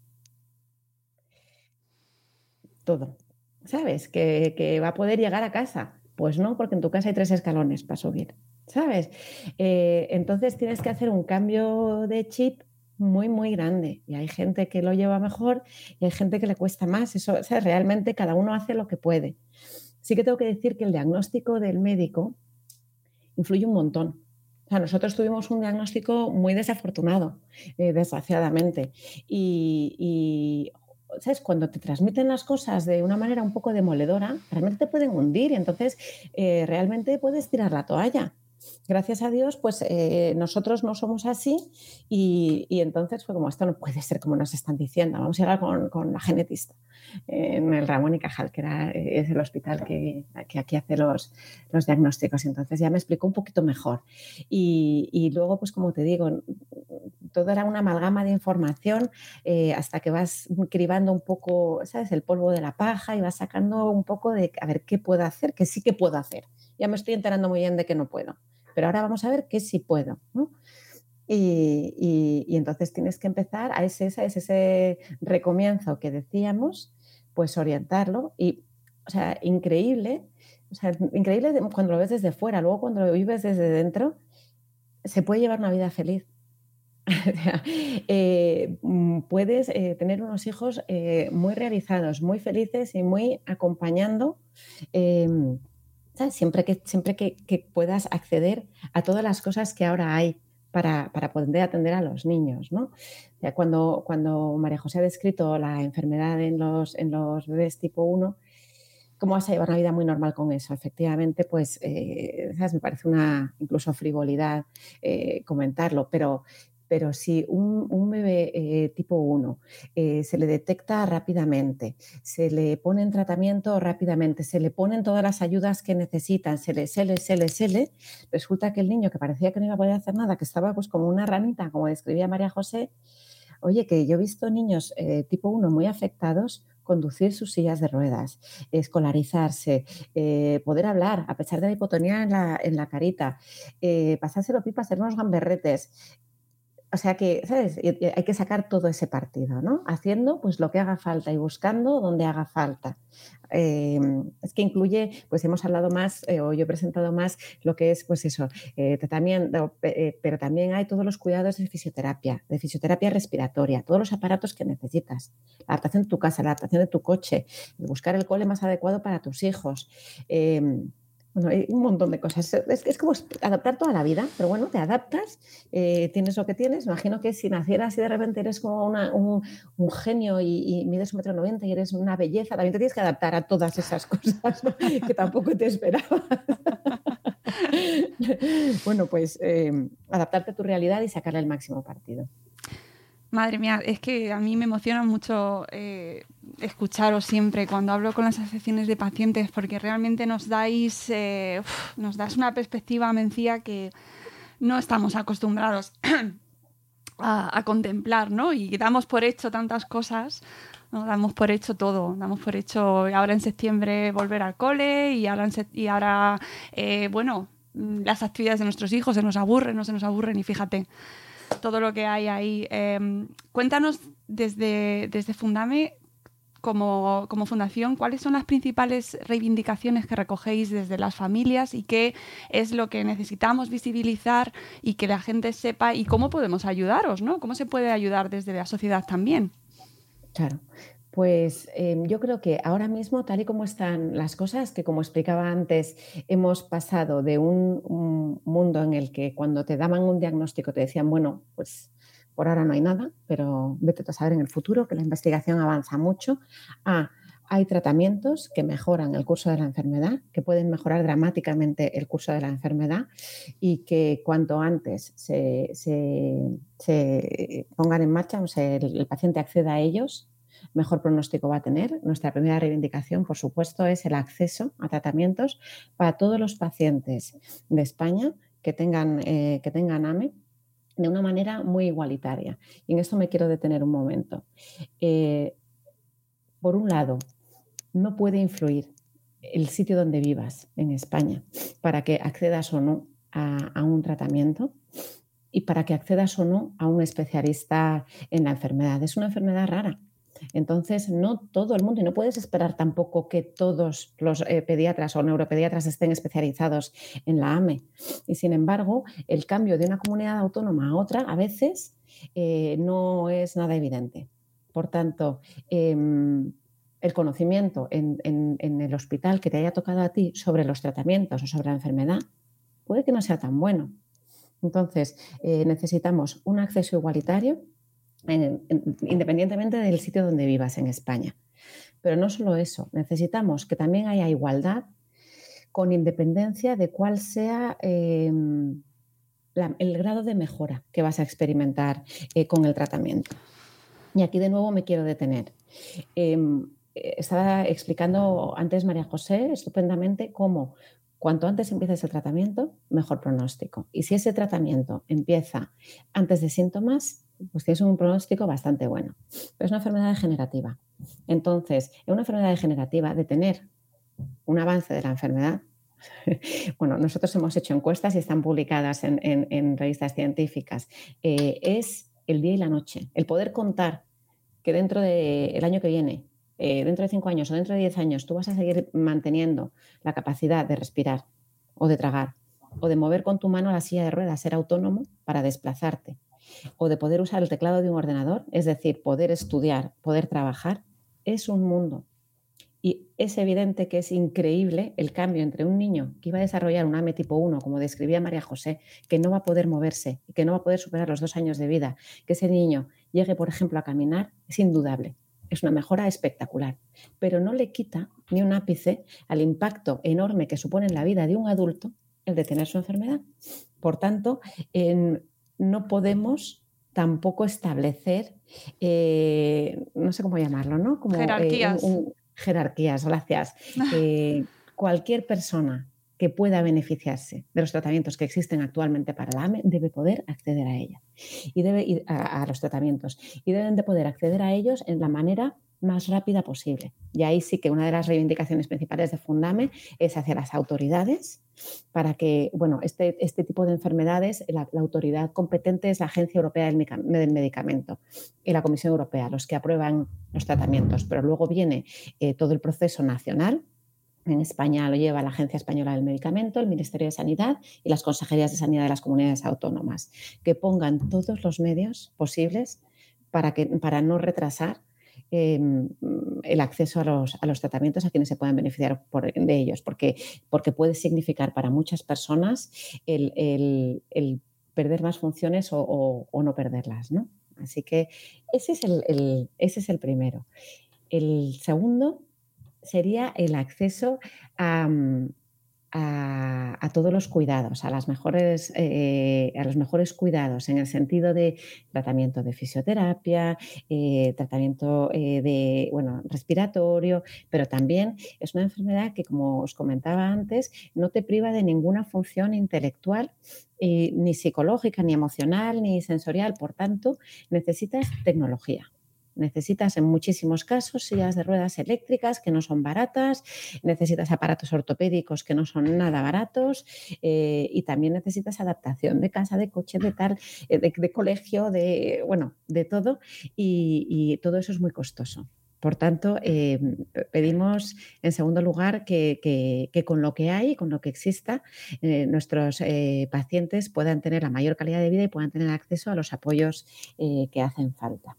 Todo, ¿sabes? Que, que va a poder llegar a casa. Pues no, porque en tu casa hay tres escalones para subir, ¿sabes? Eh, entonces tienes que hacer un cambio de chip muy, muy grande. Y hay gente que lo lleva mejor y hay gente que le cuesta más. Eso, o sea, realmente cada uno hace lo que puede. Sí que tengo que decir que el diagnóstico del médico influye un montón. O sea, nosotros tuvimos un diagnóstico muy desafortunado, eh, desgraciadamente. Y... y ¿sabes? Cuando te transmiten las cosas de una manera un poco demoledora, realmente te pueden hundir y entonces eh, realmente puedes tirar la toalla. Gracias a Dios, pues eh, nosotros no somos así y, y entonces fue como, esto no puede ser como nos están diciendo, vamos a llegar con, con la genetista eh, en el Ramón y Cajal, que era, es el hospital que, que aquí hace los, los diagnósticos. Entonces ya me explicó un poquito mejor. Y, y luego, pues como te digo, todo era una amalgama de información eh, hasta que vas cribando un poco, ¿sabes?, el polvo de la paja y vas sacando un poco de, a ver, ¿qué puedo hacer? Que sí que puedo hacer. Ya me estoy enterando muy bien de que no puedo, pero ahora vamos a ver qué sí puedo, ¿no? Y, y, y entonces tienes que empezar a ese, ese, ese recomienzo que decíamos, pues orientarlo y, o sea, increíble, o sea, increíble cuando lo ves desde fuera, luego cuando lo vives desde dentro, se puede llevar una vida feliz. eh, puedes eh, tener unos hijos eh, muy realizados, muy felices y muy acompañando, eh, ¿sabes? Siempre, que, siempre que, que puedas acceder a todas las cosas que ahora hay para, para poder atender a los niños, ¿no? O sea, cuando, cuando María José ha descrito la enfermedad en los, en los bebés tipo uno, ¿cómo vas a llevar una vida muy normal con eso? Efectivamente, pues, eh, ¿sabes? Me parece una incluso frivolidad eh, comentarlo, pero, pero si un, un bebé eh, tipo uno eh, se le detecta rápidamente, se le pone en tratamiento rápidamente, se le ponen todas las ayudas que necesitan, se le, se le, se le, se le, resulta que el niño que parecía que no iba a poder hacer nada, que estaba pues como una ranita, como describía María José, oye, que yo he visto niños eh, tipo uno muy afectados conducir sus sillas de ruedas, escolarizarse, eh, poder hablar a pesar de la hipotonía en la, en la carita, eh, pasárselo pipa, hacer unos gamberretes. O sea que, ¿sabes? Hay que sacar todo ese partido, ¿no? Haciendo pues lo que haga falta y buscando donde haga falta. Eh, es que incluye, pues hemos hablado más, eh, o yo he presentado más lo que es, pues eso, eh, tratamiento, eh, pero también hay todos los cuidados de fisioterapia, de fisioterapia respiratoria, todos los aparatos que necesitas, la adaptación de tu casa, la adaptación de tu coche, buscar el cole más adecuado para tus hijos. Eh, Bueno, hay un montón de cosas. Es, es como adaptar toda la vida, pero bueno, te adaptas, eh, tienes lo que tienes. Me imagino que si nacieras y de repente eres como una, un, un genio y, y mides un metro noventa y eres una belleza, también te tienes que adaptar a todas esas cosas, ¿no? Que tampoco te esperabas. Bueno, pues eh, adaptarte a tu realidad y sacarle el máximo partido. Madre mía, es que a mí me emociona mucho eh, escucharos siempre cuando hablo con las asociaciones de pacientes, porque realmente nos dais, eh, uf, nos das una perspectiva, Mencía, que no estamos acostumbrados a, a contemplar, ¿no? Y damos por hecho tantas cosas, ¿no? Damos por hecho todo, damos por hecho ahora en septiembre volver al cole y ahora, en se- y ahora eh, bueno, las actividades de nuestros hijos se nos aburren, no se nos aburren y fíjate todo lo que hay ahí. Eh, cuéntanos desde, desde Fundame, como, como fundación, cuáles son las principales reivindicaciones que recogéis desde las familias y qué es lo que necesitamos visibilizar y que la gente sepa y cómo podemos ayudaros, ¿no? ¿Cómo se puede ayudar desde la sociedad también? Claro. Pues eh, yo creo que ahora mismo, tal y como están las cosas, que como explicaba antes, hemos pasado de un, un mundo en el que cuando te daban un diagnóstico te decían, bueno, pues por ahora no hay nada, pero vete a saber en el futuro, que la investigación avanza mucho, a hay tratamientos que mejoran el curso de la enfermedad, que pueden mejorar dramáticamente el curso de la enfermedad y que cuanto antes se, se, se pongan en marcha, o sea, el, el paciente acceda a ellos, mejor pronóstico va a tener. Nuestra primera reivindicación, por supuesto, es el acceso a tratamientos para todos los pacientes de España que tengan, eh, que tengan A M E de una manera muy igualitaria. Y en esto me quiero detener un momento. Eh, por un lado, no puede influir el sitio donde vivas en España para que accedas o no a, a un tratamiento y para que accedas o no a un especialista en la enfermedad. Es una enfermedad rara. Entonces, no todo el mundo, y no puedes esperar tampoco que todos los eh, pediatras o neuropediatras estén especializados en la A M E. Y sin embargo, el cambio de una comunidad autónoma a otra a veces eh, no es nada evidente. Por tanto, eh, el conocimiento en, en, en el hospital que te haya tocado a ti sobre los tratamientos o sobre la enfermedad puede que no sea tan bueno. Entonces, eh, necesitamos un acceso igualitario en, en, independientemente del sitio donde vivas en España. Pero no solo eso, necesitamos que también haya igualdad con independencia de cuál sea eh, la, el grado de mejora que vas a experimentar eh, con el tratamiento. Y aquí de nuevo me quiero detener. Eh, estaba explicando antes María José estupendamente cómo cuanto antes empieces el tratamiento, mejor pronóstico. Y si ese tratamiento empieza antes de síntomas, pues tienes un pronóstico bastante bueno. Pero es una enfermedad degenerativa. Entonces, en una enfermedad degenerativa, de tener un avance de la enfermedad, bueno, nosotros hemos hecho encuestas y están publicadas en, en, en revistas científicas, eh, es el día y la noche. El poder contar que dentro del año que viene, eh, dentro de cinco años o dentro de diez años, tú vas a seguir manteniendo la capacidad de respirar o de tragar o de mover con tu mano la silla de ruedas, ser autónomo para desplazarte. o de poder usar el teclado de un ordenador, es decir, poder estudiar, poder trabajar, es un mundo. Y es evidente que es increíble el cambio entre un niño que iba a desarrollar un A M E tipo uno, como describía María José, que no va a poder moverse y que no va a poder superar los dos años de vida, que ese niño llegue, por ejemplo, a caminar, es indudable. Es una mejora espectacular, pero no le quita ni un ápice al impacto enorme que supone en la vida de un adulto el de tener su enfermedad. Por tanto, en, no podemos tampoco establecer, eh, no sé cómo llamarlo, ¿no? Como, jerarquías. Eh, un, un, jerarquías, gracias. Eh, cualquier persona que pueda beneficiarse de los tratamientos que existen actualmente para la A M E debe poder acceder a ella y debe ir a, a los tratamientos y deben de poder acceder a ellos en la manera más rápida posible. Y ahí sí que una de las reivindicaciones principales de Fundame es hacia las autoridades para que, bueno, este, este tipo de enfermedades, la, la autoridad competente es la Agencia Europea del, del Medicamento y la Comisión Europea, los que aprueban los tratamientos, pero luego viene eh, todo el proceso nacional. En España lo lleva la Agencia Española del Medicamento, el Ministerio de Sanidad y las consejerías de sanidad de las comunidades autónomas, que pongan todos los medios posibles para, que, para no retrasar eh, el acceso a los, a los tratamientos a quienes se puedan beneficiar por, de ellos, porque, porque puede significar para muchas personas el, el, el perder más funciones o, o, o no perderlas, ¿no? Así que ese es el, el, ese es el primero. El segundo sería el acceso a, a, a todos los cuidados, a, las mejores, eh, a los mejores cuidados en el sentido de tratamiento de fisioterapia, eh, tratamiento eh, de, bueno, respiratorio, pero también es una enfermedad que, como os comentaba antes, no te priva de ninguna función intelectual, eh, ni psicológica, ni emocional, ni sensorial. Por tanto, necesitas tecnología. Necesitas en muchísimos casos sillas de ruedas eléctricas que no son baratas, necesitas aparatos ortopédicos que no son nada baratos eh, y también necesitas adaptación de casa, de coche, de tal, de, de colegio, de, bueno, de todo y, y todo eso es muy costoso. Por tanto, eh, pedimos en segundo lugar que, que, que con lo que hay, con lo que exista, eh, nuestros eh, pacientes puedan tener la mayor calidad de vida y puedan tener acceso a los apoyos eh, que hacen falta.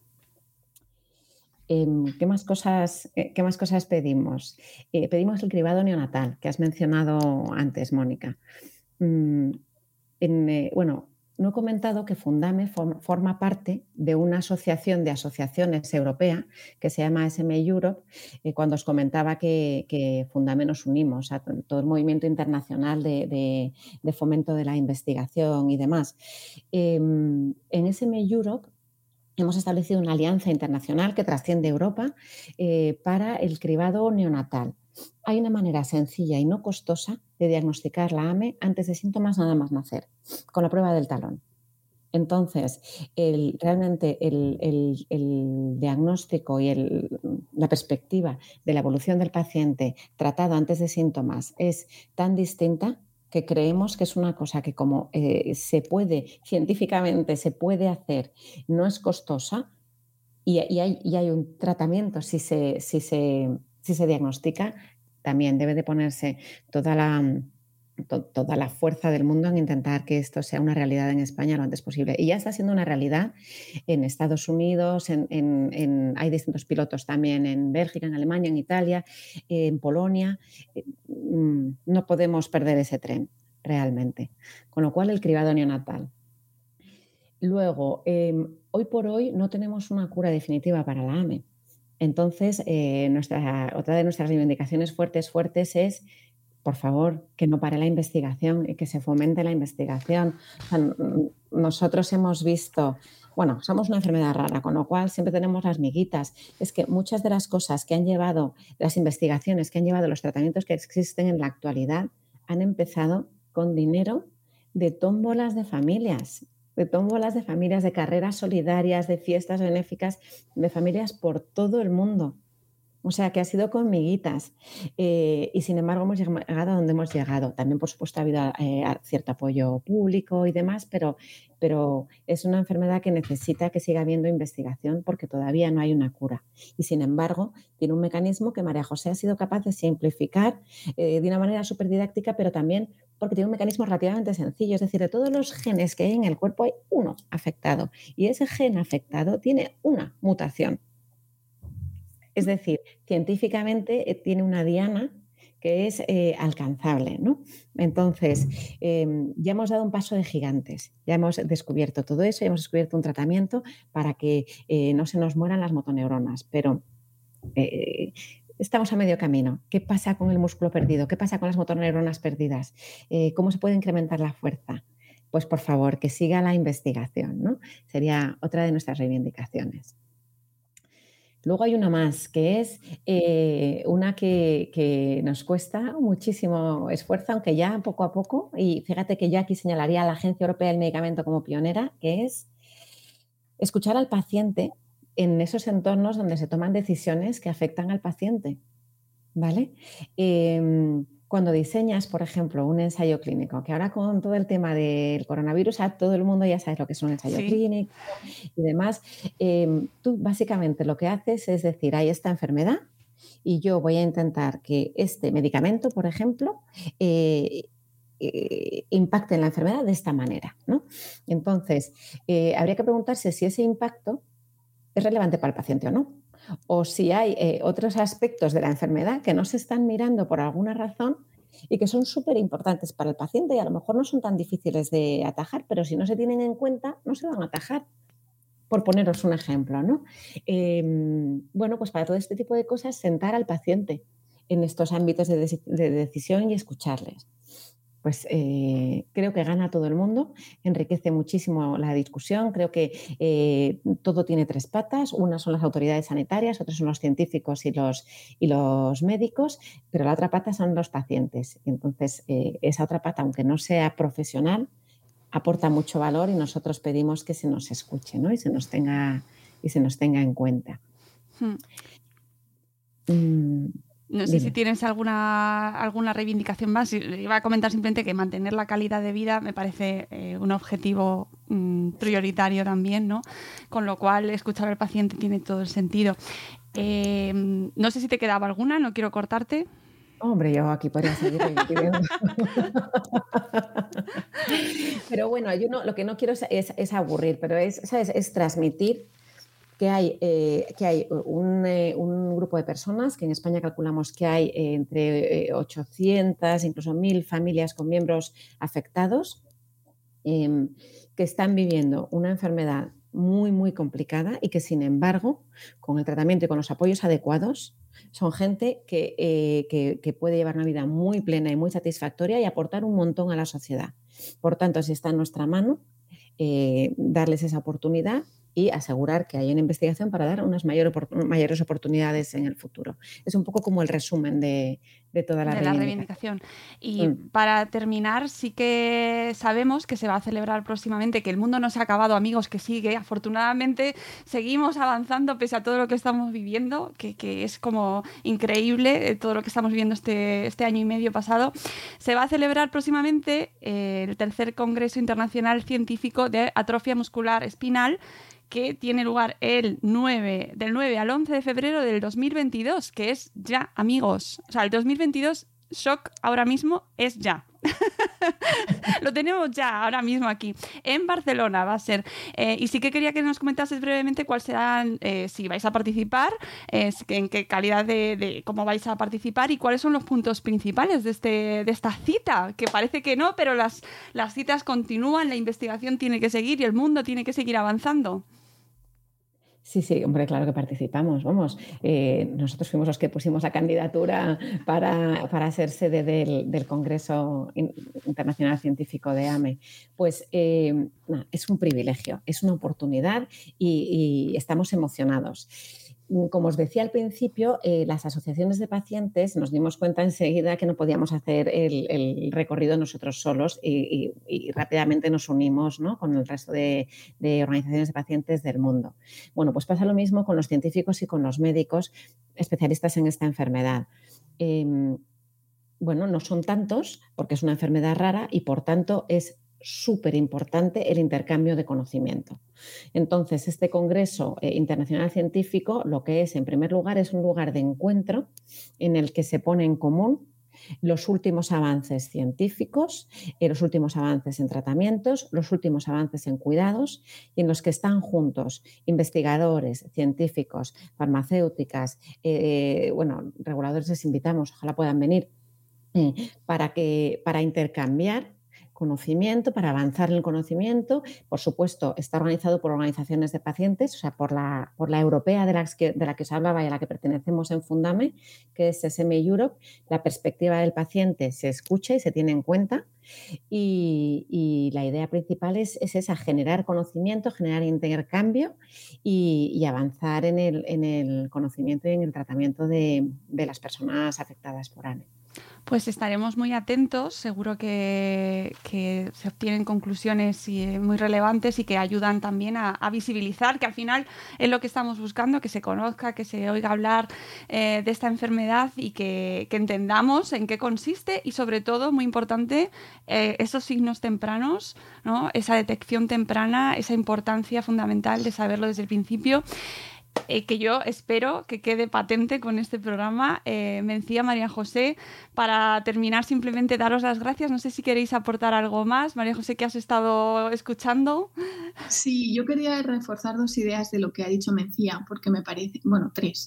Eh, ¿qué, más cosas, eh, ¿Qué más cosas pedimos? Eh, pedimos el cribado neonatal, que has mencionado antes, Mónica. Mm, en, eh, bueno, no he comentado que Fundame form, forma parte de una asociación de asociaciones europea que se llama S M Europe, eh, cuando os comentaba que, que Fundame nos unimos a todo el movimiento internacional de, de, de fomento de la investigación y demás. Eh, en S M Europe hemos establecido una alianza internacional que trasciende Europa eh, para el cribado neonatal. Hay una manera sencilla y no costosa de diagnosticar la A M E antes de síntomas nada más nacer, con la prueba del talón. Entonces, el, realmente el, el, el diagnóstico y el, la perspectiva de la evolución del paciente tratado antes de síntomas es tan distinta que creemos que es una cosa que como eh, se puede, científicamente se puede hacer, no es costosa y, y, hay, y hay un tratamiento si se, si, se, si se diagnostica, también debe de ponerse toda la, to, toda la fuerza del mundo en intentar que esto sea una realidad en España lo antes posible. Y ya está siendo una realidad en Estados Unidos, en, en, en, hay distintos pilotos también en Bélgica, en Alemania, en Italia, en Polonia. No podemos perder ese tren realmente. Con lo cual, el cribado neonatal. Luego, eh, hoy por hoy no tenemos una cura definitiva para la A M E. Entonces, eh, nuestra, otra de nuestras reivindicaciones fuertes, fuertes es, por favor, que no pare la investigación y que se fomente la investigación. O sea, nosotros hemos visto, bueno, somos una enfermedad rara, con lo cual siempre tenemos las miguitas. Es que muchas de las cosas que han llevado, las investigaciones que han llevado los tratamientos que existen en la actualidad, han empezado con dinero de tómbolas de familias, de tómbolas de familias, de carreras solidarias, de fiestas benéficas, de familias por todo el mundo. O sea, que ha sido con miguitas eh, y sin embargo hemos llegado a donde hemos llegado. También, por supuesto, ha habido eh, cierto apoyo público y demás, pero, pero es una enfermedad que necesita que siga habiendo investigación porque todavía no hay una cura. Y sin embargo, tiene un mecanismo que María José ha sido capaz de simplificar eh, de una manera súper didáctica, pero también porque tiene un mecanismo relativamente sencillo. Es decir, de todos los genes que hay en el cuerpo hay uno afectado y ese gen afectado tiene una mutación. Es decir, científicamente eh, tiene una diana que es eh, alcanzable, ¿no? Entonces, eh, ya hemos dado un paso de gigantes, ya hemos descubierto todo eso, ya hemos descubierto un tratamiento para que eh, no se nos mueran las motoneuronas, pero eh, estamos a medio camino. ¿Qué pasa con el músculo perdido? ¿Qué pasa con las motoneuronas perdidas? Eh, ¿Cómo se puede incrementar la fuerza? Pues, por favor, que siga la investigación, ¿no? Sería otra de nuestras reivindicaciones. Luego hay una más, que es eh, una que, que nos cuesta muchísimo esfuerzo, aunque ya poco a poco, y fíjate que yo aquí señalaría a la Agencia Europea del Medicamento como pionera, que es escuchar al paciente en esos entornos donde se toman decisiones que afectan al paciente, ¿vale? Eh, Cuando diseñas, por ejemplo, un ensayo clínico, que ahora con todo el tema del coronavirus, a todo el mundo ya sabe lo que es un ensayo sí. clínico y demás, eh, tú básicamente lo que haces es decir, hay esta enfermedad y yo voy a intentar que este medicamento, por ejemplo, eh, eh, impacte en la enfermedad de esta manera, ¿no? Entonces, eh, habría que preguntarse si ese impacto es relevante para el paciente o no. O si hay eh, otros aspectos de la enfermedad que no se están mirando por alguna razón y que son súper importantes para el paciente y a lo mejor no son tan difíciles de atajar, pero si no se tienen en cuenta, no se van a atajar. Por poneros un ejemplo, ¿no? Eh, bueno, pues para todo este tipo de cosas, sentar al paciente en estos ámbitos de, de, de decisión y escucharles. Pues eh, creo que gana todo el mundo, enriquece muchísimo la discusión, creo que eh, todo tiene tres patas, una son las autoridades sanitarias, otras son los científicos y los, y los médicos, pero la otra pata son los pacientes. Entonces, eh, esa otra pata, aunque no sea profesional, aporta mucho valor y nosotros pedimos que se nos escuche, ¿no? y, se nos tenga, y se nos tenga en cuenta. Hmm. Mm. No sé Dime. si tienes alguna, alguna reivindicación más. Iba a comentar simplemente que mantener la calidad de vida me parece eh, un objetivo mm, prioritario también, ¿no? Con lo cual, escuchar al paciente tiene todo el sentido. Eh, no sé si te quedaba alguna, no quiero cortarte. Hombre, yo aquí podría seguir viviendo. Pero bueno, yo no, lo que no quiero es, es, es aburrir, pero es, ¿sabes? es transmitir que hay, eh, que hay un, eh, un grupo de personas, que en España calculamos que hay eh, entre eh, ochocientas, incluso mil familias con miembros afectados, eh, que están viviendo una enfermedad muy, muy complicada y que, sin embargo, con el tratamiento y con los apoyos adecuados, son gente que, eh, que, que puede llevar una vida muy plena y muy satisfactoria y aportar un montón a la sociedad. Por tanto, si está en nuestra mano, eh, darles esa oportunidad y asegurar que hay una investigación para dar unas mayor, mayores oportunidades en el futuro. Es un poco como el resumen de, de toda la, de reivindicación. la reivindicación. Y mm. para terminar, sí que sabemos que se va a celebrar próximamente, que el mundo no se ha acabado, amigos, que sigue. Afortunadamente seguimos avanzando pese a todo lo que estamos viviendo, que, que es como increíble todo lo que estamos viviendo este, este año y medio pasado. Se va a celebrar próximamente eh, el tercer Congreso Internacional Científico de Atrofia Muscular Espinal, que tiene lugar el nueve, del nueve al once de febrero del dos mil veintidós, que es ya, amigos. O sea, el dos mil veintidós, shock ahora mismo, es ya. Lo tenemos ya, ahora mismo aquí. En Barcelona va a ser. Eh, y sí que quería que nos comentases brevemente cuál serán, eh, si vais a participar, eh, en qué calidad de, de cómo vais a participar y cuáles son los puntos principales de, este, de esta cita, que parece que no, pero las, las citas continúan, la investigación tiene que seguir y el mundo tiene que seguir avanzando. Sí, sí, hombre, claro que participamos, vamos. Eh, nosotros fuimos los que pusimos la candidatura para, para ser sede del, del Congreso Internacional Científico de A M E. Pues eh, no, es un privilegio, es una oportunidad y, y estamos emocionados. como os decía al principio, eh, las asociaciones de pacientes nos dimos cuenta enseguida que no podíamos hacer el, el recorrido nosotros solos y, y, y rápidamente nos unimos, ¿no?, con el resto de, de organizaciones de pacientes del mundo. Bueno, pues pasa lo mismo con los científicos y con los médicos especialistas en esta enfermedad. Eh, bueno, no son tantos porque es una enfermedad rara y por tanto es súper importante el intercambio de conocimiento. Entonces, este Congreso eh, Internacional Científico lo que es, en primer lugar, es un lugar de encuentro en el que se pone en común los últimos avances científicos, eh, los últimos avances en tratamientos, los últimos avances en cuidados y en los que están juntos investigadores, científicos, farmacéuticas, eh, bueno, reguladores les invitamos, ojalá puedan venir, eh, para, que, para intercambiar conocimiento, para avanzar en el conocimiento. Por supuesto, está organizado por organizaciones de pacientes, o sea, por la, por la europea de, las que, de la que os hablaba y a la que pertenecemos en Fundame, que es S M Europe. La perspectiva del paciente se escucha y se tiene en cuenta y, y la idea principal es, es esa, generar conocimiento, generar intercambio y, y avanzar en el, en el conocimiento y en el tratamiento de, de las personas afectadas por A M E. Pues estaremos muy atentos, seguro que, que se obtienen conclusiones muy relevantes y que ayudan también a, a visibilizar, que al final es lo que estamos buscando, que se conozca, que se oiga hablar eh, de esta enfermedad y que, que entendamos en qué consiste y sobre todo, muy importante, eh, esos signos tempranos, ¿no?, esa detección temprana, esa importancia fundamental de saberlo desde el principio. Eh, que yo espero que quede patente con este programa. Eh, Mencía, María José, para terminar simplemente daros las gracias. No sé si queréis aportar algo más. María José, ¿qué has estado escuchando? Sí, yo quería reforzar dos ideas de lo que ha dicho Mencía, porque me parece, bueno, tres,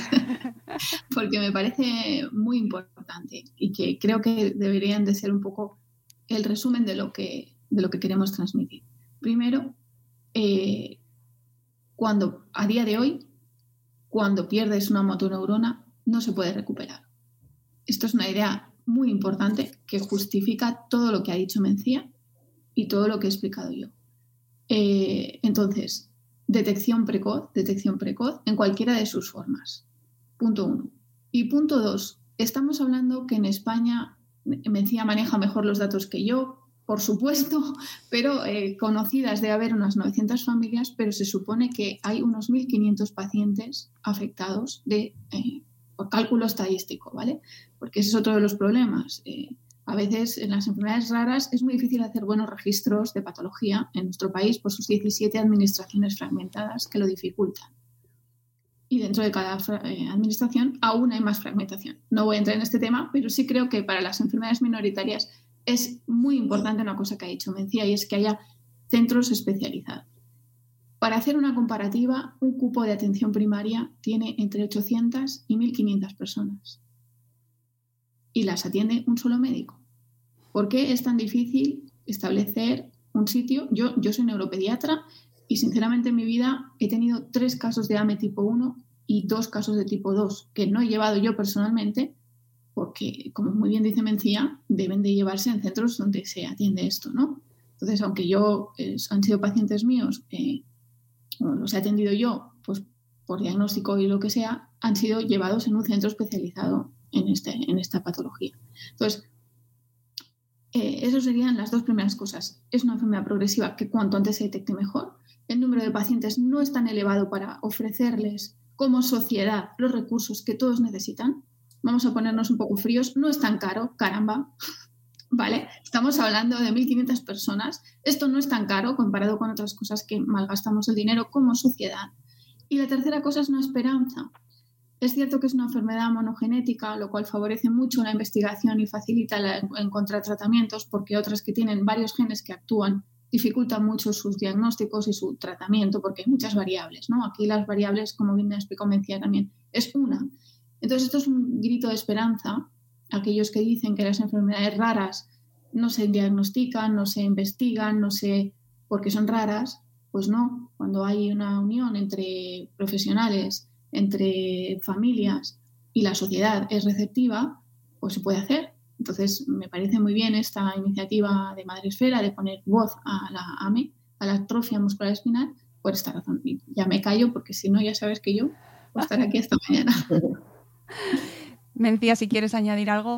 porque me parece muy importante y que creo que deberían de ser un poco el resumen de lo que, de lo que queremos transmitir. Primero, eh, cuando a día de hoy, cuando pierdes una motoneurona, no se puede recuperar. Esto es una idea muy importante que justifica todo lo que ha dicho Mencía y todo lo que he explicado yo. Eh, entonces, detección precoz, detección precoz en cualquiera de sus formas. Punto uno. Y punto dos, estamos hablando que en España, Mencía maneja mejor los datos que yo, por supuesto, pero eh, conocidas de haber unas novecientas familias, pero se supone que hay unos mil quinientos pacientes afectados de, eh, por cálculo estadístico, ¿vale? Porque ese es otro de los problemas. Eh, a veces en las enfermedades raras es muy difícil hacer buenos registros de patología en nuestro país por sus diecisiete administraciones fragmentadas que lo dificultan. Y dentro de cada eh, administración aún hay más fragmentación. No voy a entrar en este tema, pero sí creo que para las enfermedades minoritarias es muy importante una cosa que ha dicho Mencía y es que haya centros especializados. Para hacer una comparativa, un cupo de atención primaria tiene entre ochocientas y mil quinientas personas y las atiende un solo médico. ¿Por qué es tan difícil establecer un sitio? Yo, yo soy neuropediatra y sinceramente en mi vida he tenido tres casos de A M E tipo uno y dos casos de tipo dos que no he llevado yo personalmente, porque, como muy bien dice Mencía, deben de llevarse en centros donde se atiende esto, ¿no? Entonces, aunque yo eh, han sido pacientes míos, eh, los he atendido yo, pues por diagnóstico y lo que sea, han sido llevados en un centro especializado en, este, en esta patología. Entonces, eh, esas serían las dos primeras cosas. Es una enfermedad progresiva que cuanto antes se detecte mejor. El número de pacientes no es tan elevado para ofrecerles como sociedad los recursos que todos necesitan. Vamos a ponernos un poco fríos, no es tan caro, caramba, ¿vale? Estamos hablando de mil quinientas personas, esto no es tan caro comparado con otras cosas que malgastamos el dinero como sociedad. Y la tercera cosa es una esperanza. Es cierto que es una enfermedad monogenética, lo cual favorece mucho la investigación y facilita la, encontrar tratamientos, porque otras que tienen varios genes que actúan dificultan mucho sus diagnósticos y su tratamiento, porque hay muchas variables, ¿no? Aquí las variables, como bien me explicó Mencía también, es una. Entonces, esto es un grito de esperanza a aquellos que dicen que las enfermedades raras no se diagnostican, no se investigan, no se porque son raras. Pues no, cuando hay una unión entre profesionales, entre familias y la sociedad es receptiva, pues se puede hacer. Entonces, me parece muy bien esta iniciativa de Madresfera de poner voz a la A M E, a la atrofia muscular espinal, por esta razón. Y ya me callo porque si no, ya sabes que yo... por estar aquí esta mañana. Mencía, si quieres añadir algo.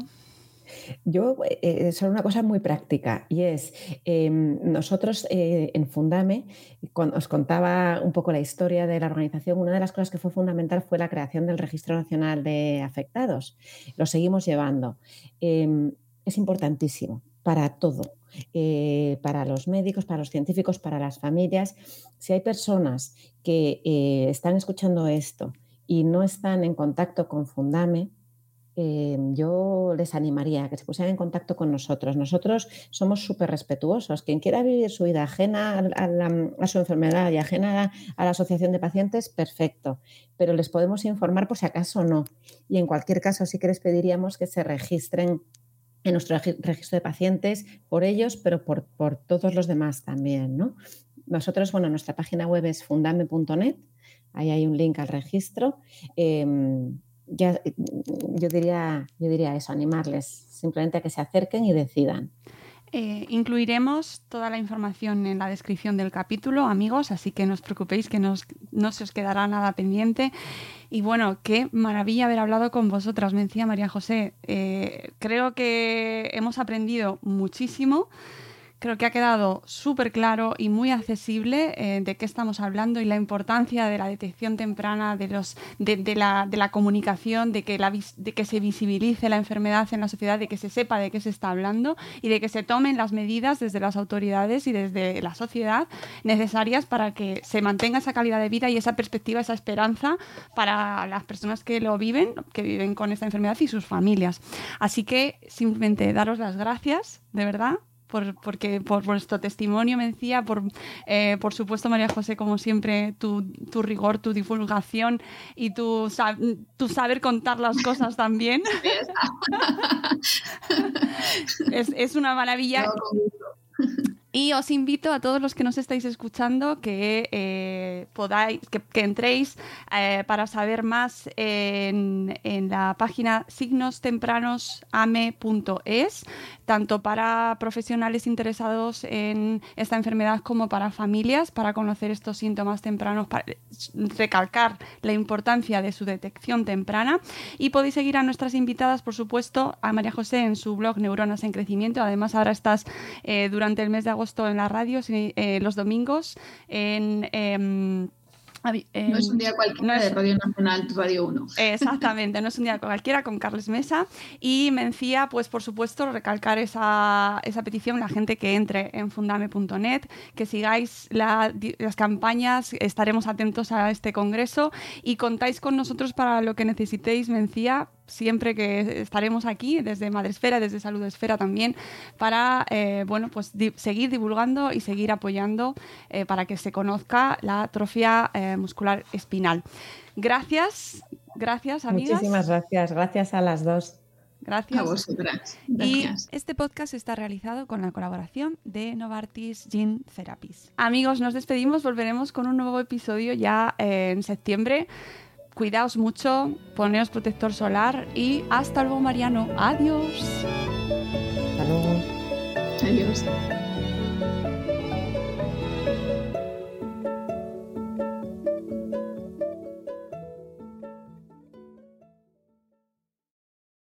Yo, eh, solo una cosa muy práctica, y es, eh, nosotros eh, en Fundame, cuando os contaba un poco la historia de la organización, una de las cosas que fue fundamental fue la creación del Registro Nacional de Afectados. Lo seguimos llevando. Eh, es importantísimo para todo, eh, para los médicos, para los científicos, para las familias. Si hay personas que eh, están escuchando esto y no están en contacto con Fundame, Eh, yo les animaría a que se pusieran en contacto con nosotros. Nosotros somos súper respetuosos. Quien quiera vivir su vida ajena a, a, la, a su enfermedad y ajena a, a la asociación de pacientes, perfecto. Pero les podemos informar por si acaso no. Y en cualquier caso sí que les pediríamos que se registren en nuestro registro de pacientes por ellos, pero por, por todos los demás también, ¿no? Nosotros, bueno, nuestra página web es fundame punto net. Ahí hay un link al registro. Eh, Ya, yo diría, yo diría eso, animarles simplemente a que se acerquen y decidan. Eh, incluiremos toda la información en la descripción del capítulo, amigos, así que no os preocupéis que no, os, no se os quedará nada pendiente. Y bueno, qué maravilla haber hablado con vosotras, me decía María José. Eh, creo que hemos aprendido muchísimo. Creo que ha quedado súper claro y muy accesible eh, de qué estamos hablando y la importancia de la detección temprana, de, los, de, de, la, de la comunicación, de que, la, de que se visibilice la enfermedad en la sociedad, de que se sepa de qué se está hablando y de que se tomen las medidas desde las autoridades y desde la sociedad necesarias para que se mantenga esa calidad de vida y esa perspectiva, esa esperanza para las personas que lo viven, que viven con esta enfermedad y sus familias. Así que simplemente daros las gracias, de verdad, Por, porque, por vuestro testimonio, Mencía, por, eh, por supuesto, María José, como siempre, tu, tu rigor, tu divulgación y tu, tu saber contar las cosas también. es, es una maravilla. Y os invito a todos los que nos estáis escuchando que eh, podáis, que, que entréis eh, para saber más en, en la página signos tempranos a m e punto e s, tanto para profesionales interesados en esta enfermedad como para familias, para conocer estos síntomas tempranos, para recalcar la importancia de su detección temprana. Y podéis seguir a nuestras invitadas, por supuesto, a María José en su blog Neuronas en Crecimiento. Además, ahora estás eh, durante el mes de agosto en la radio, eh, los domingos, en... Eh, Eh, no es un día cualquiera no es, de Radio Nacional, Radio uno. Exactamente, no es un día cualquiera, con Carles Mesa. Y Mencía, pues por supuesto, recalcar esa, esa petición, la gente que entre en fundame punto net, que sigáis la, las campañas, estaremos atentos a este congreso y contáis con nosotros para lo que necesitéis, Mencía, siempre que estaremos aquí, desde Madresfera, desde Salud Esfera también, para eh, bueno, pues di- seguir divulgando y seguir apoyando eh, para que se conozca la atrofia eh, muscular espinal. Gracias, gracias, amigas. Muchísimas gracias, gracias a las dos. Gracias. A vosotras. Gracias. Y este podcast está realizado con la colaboración de Novartis Gene Therapies. Amigos, nos despedimos, volveremos con un nuevo episodio ya eh, en septiembre. Cuidaos mucho, poneos protector solar y hasta luego, Mariano. Adiós. Hasta luego. Adiós.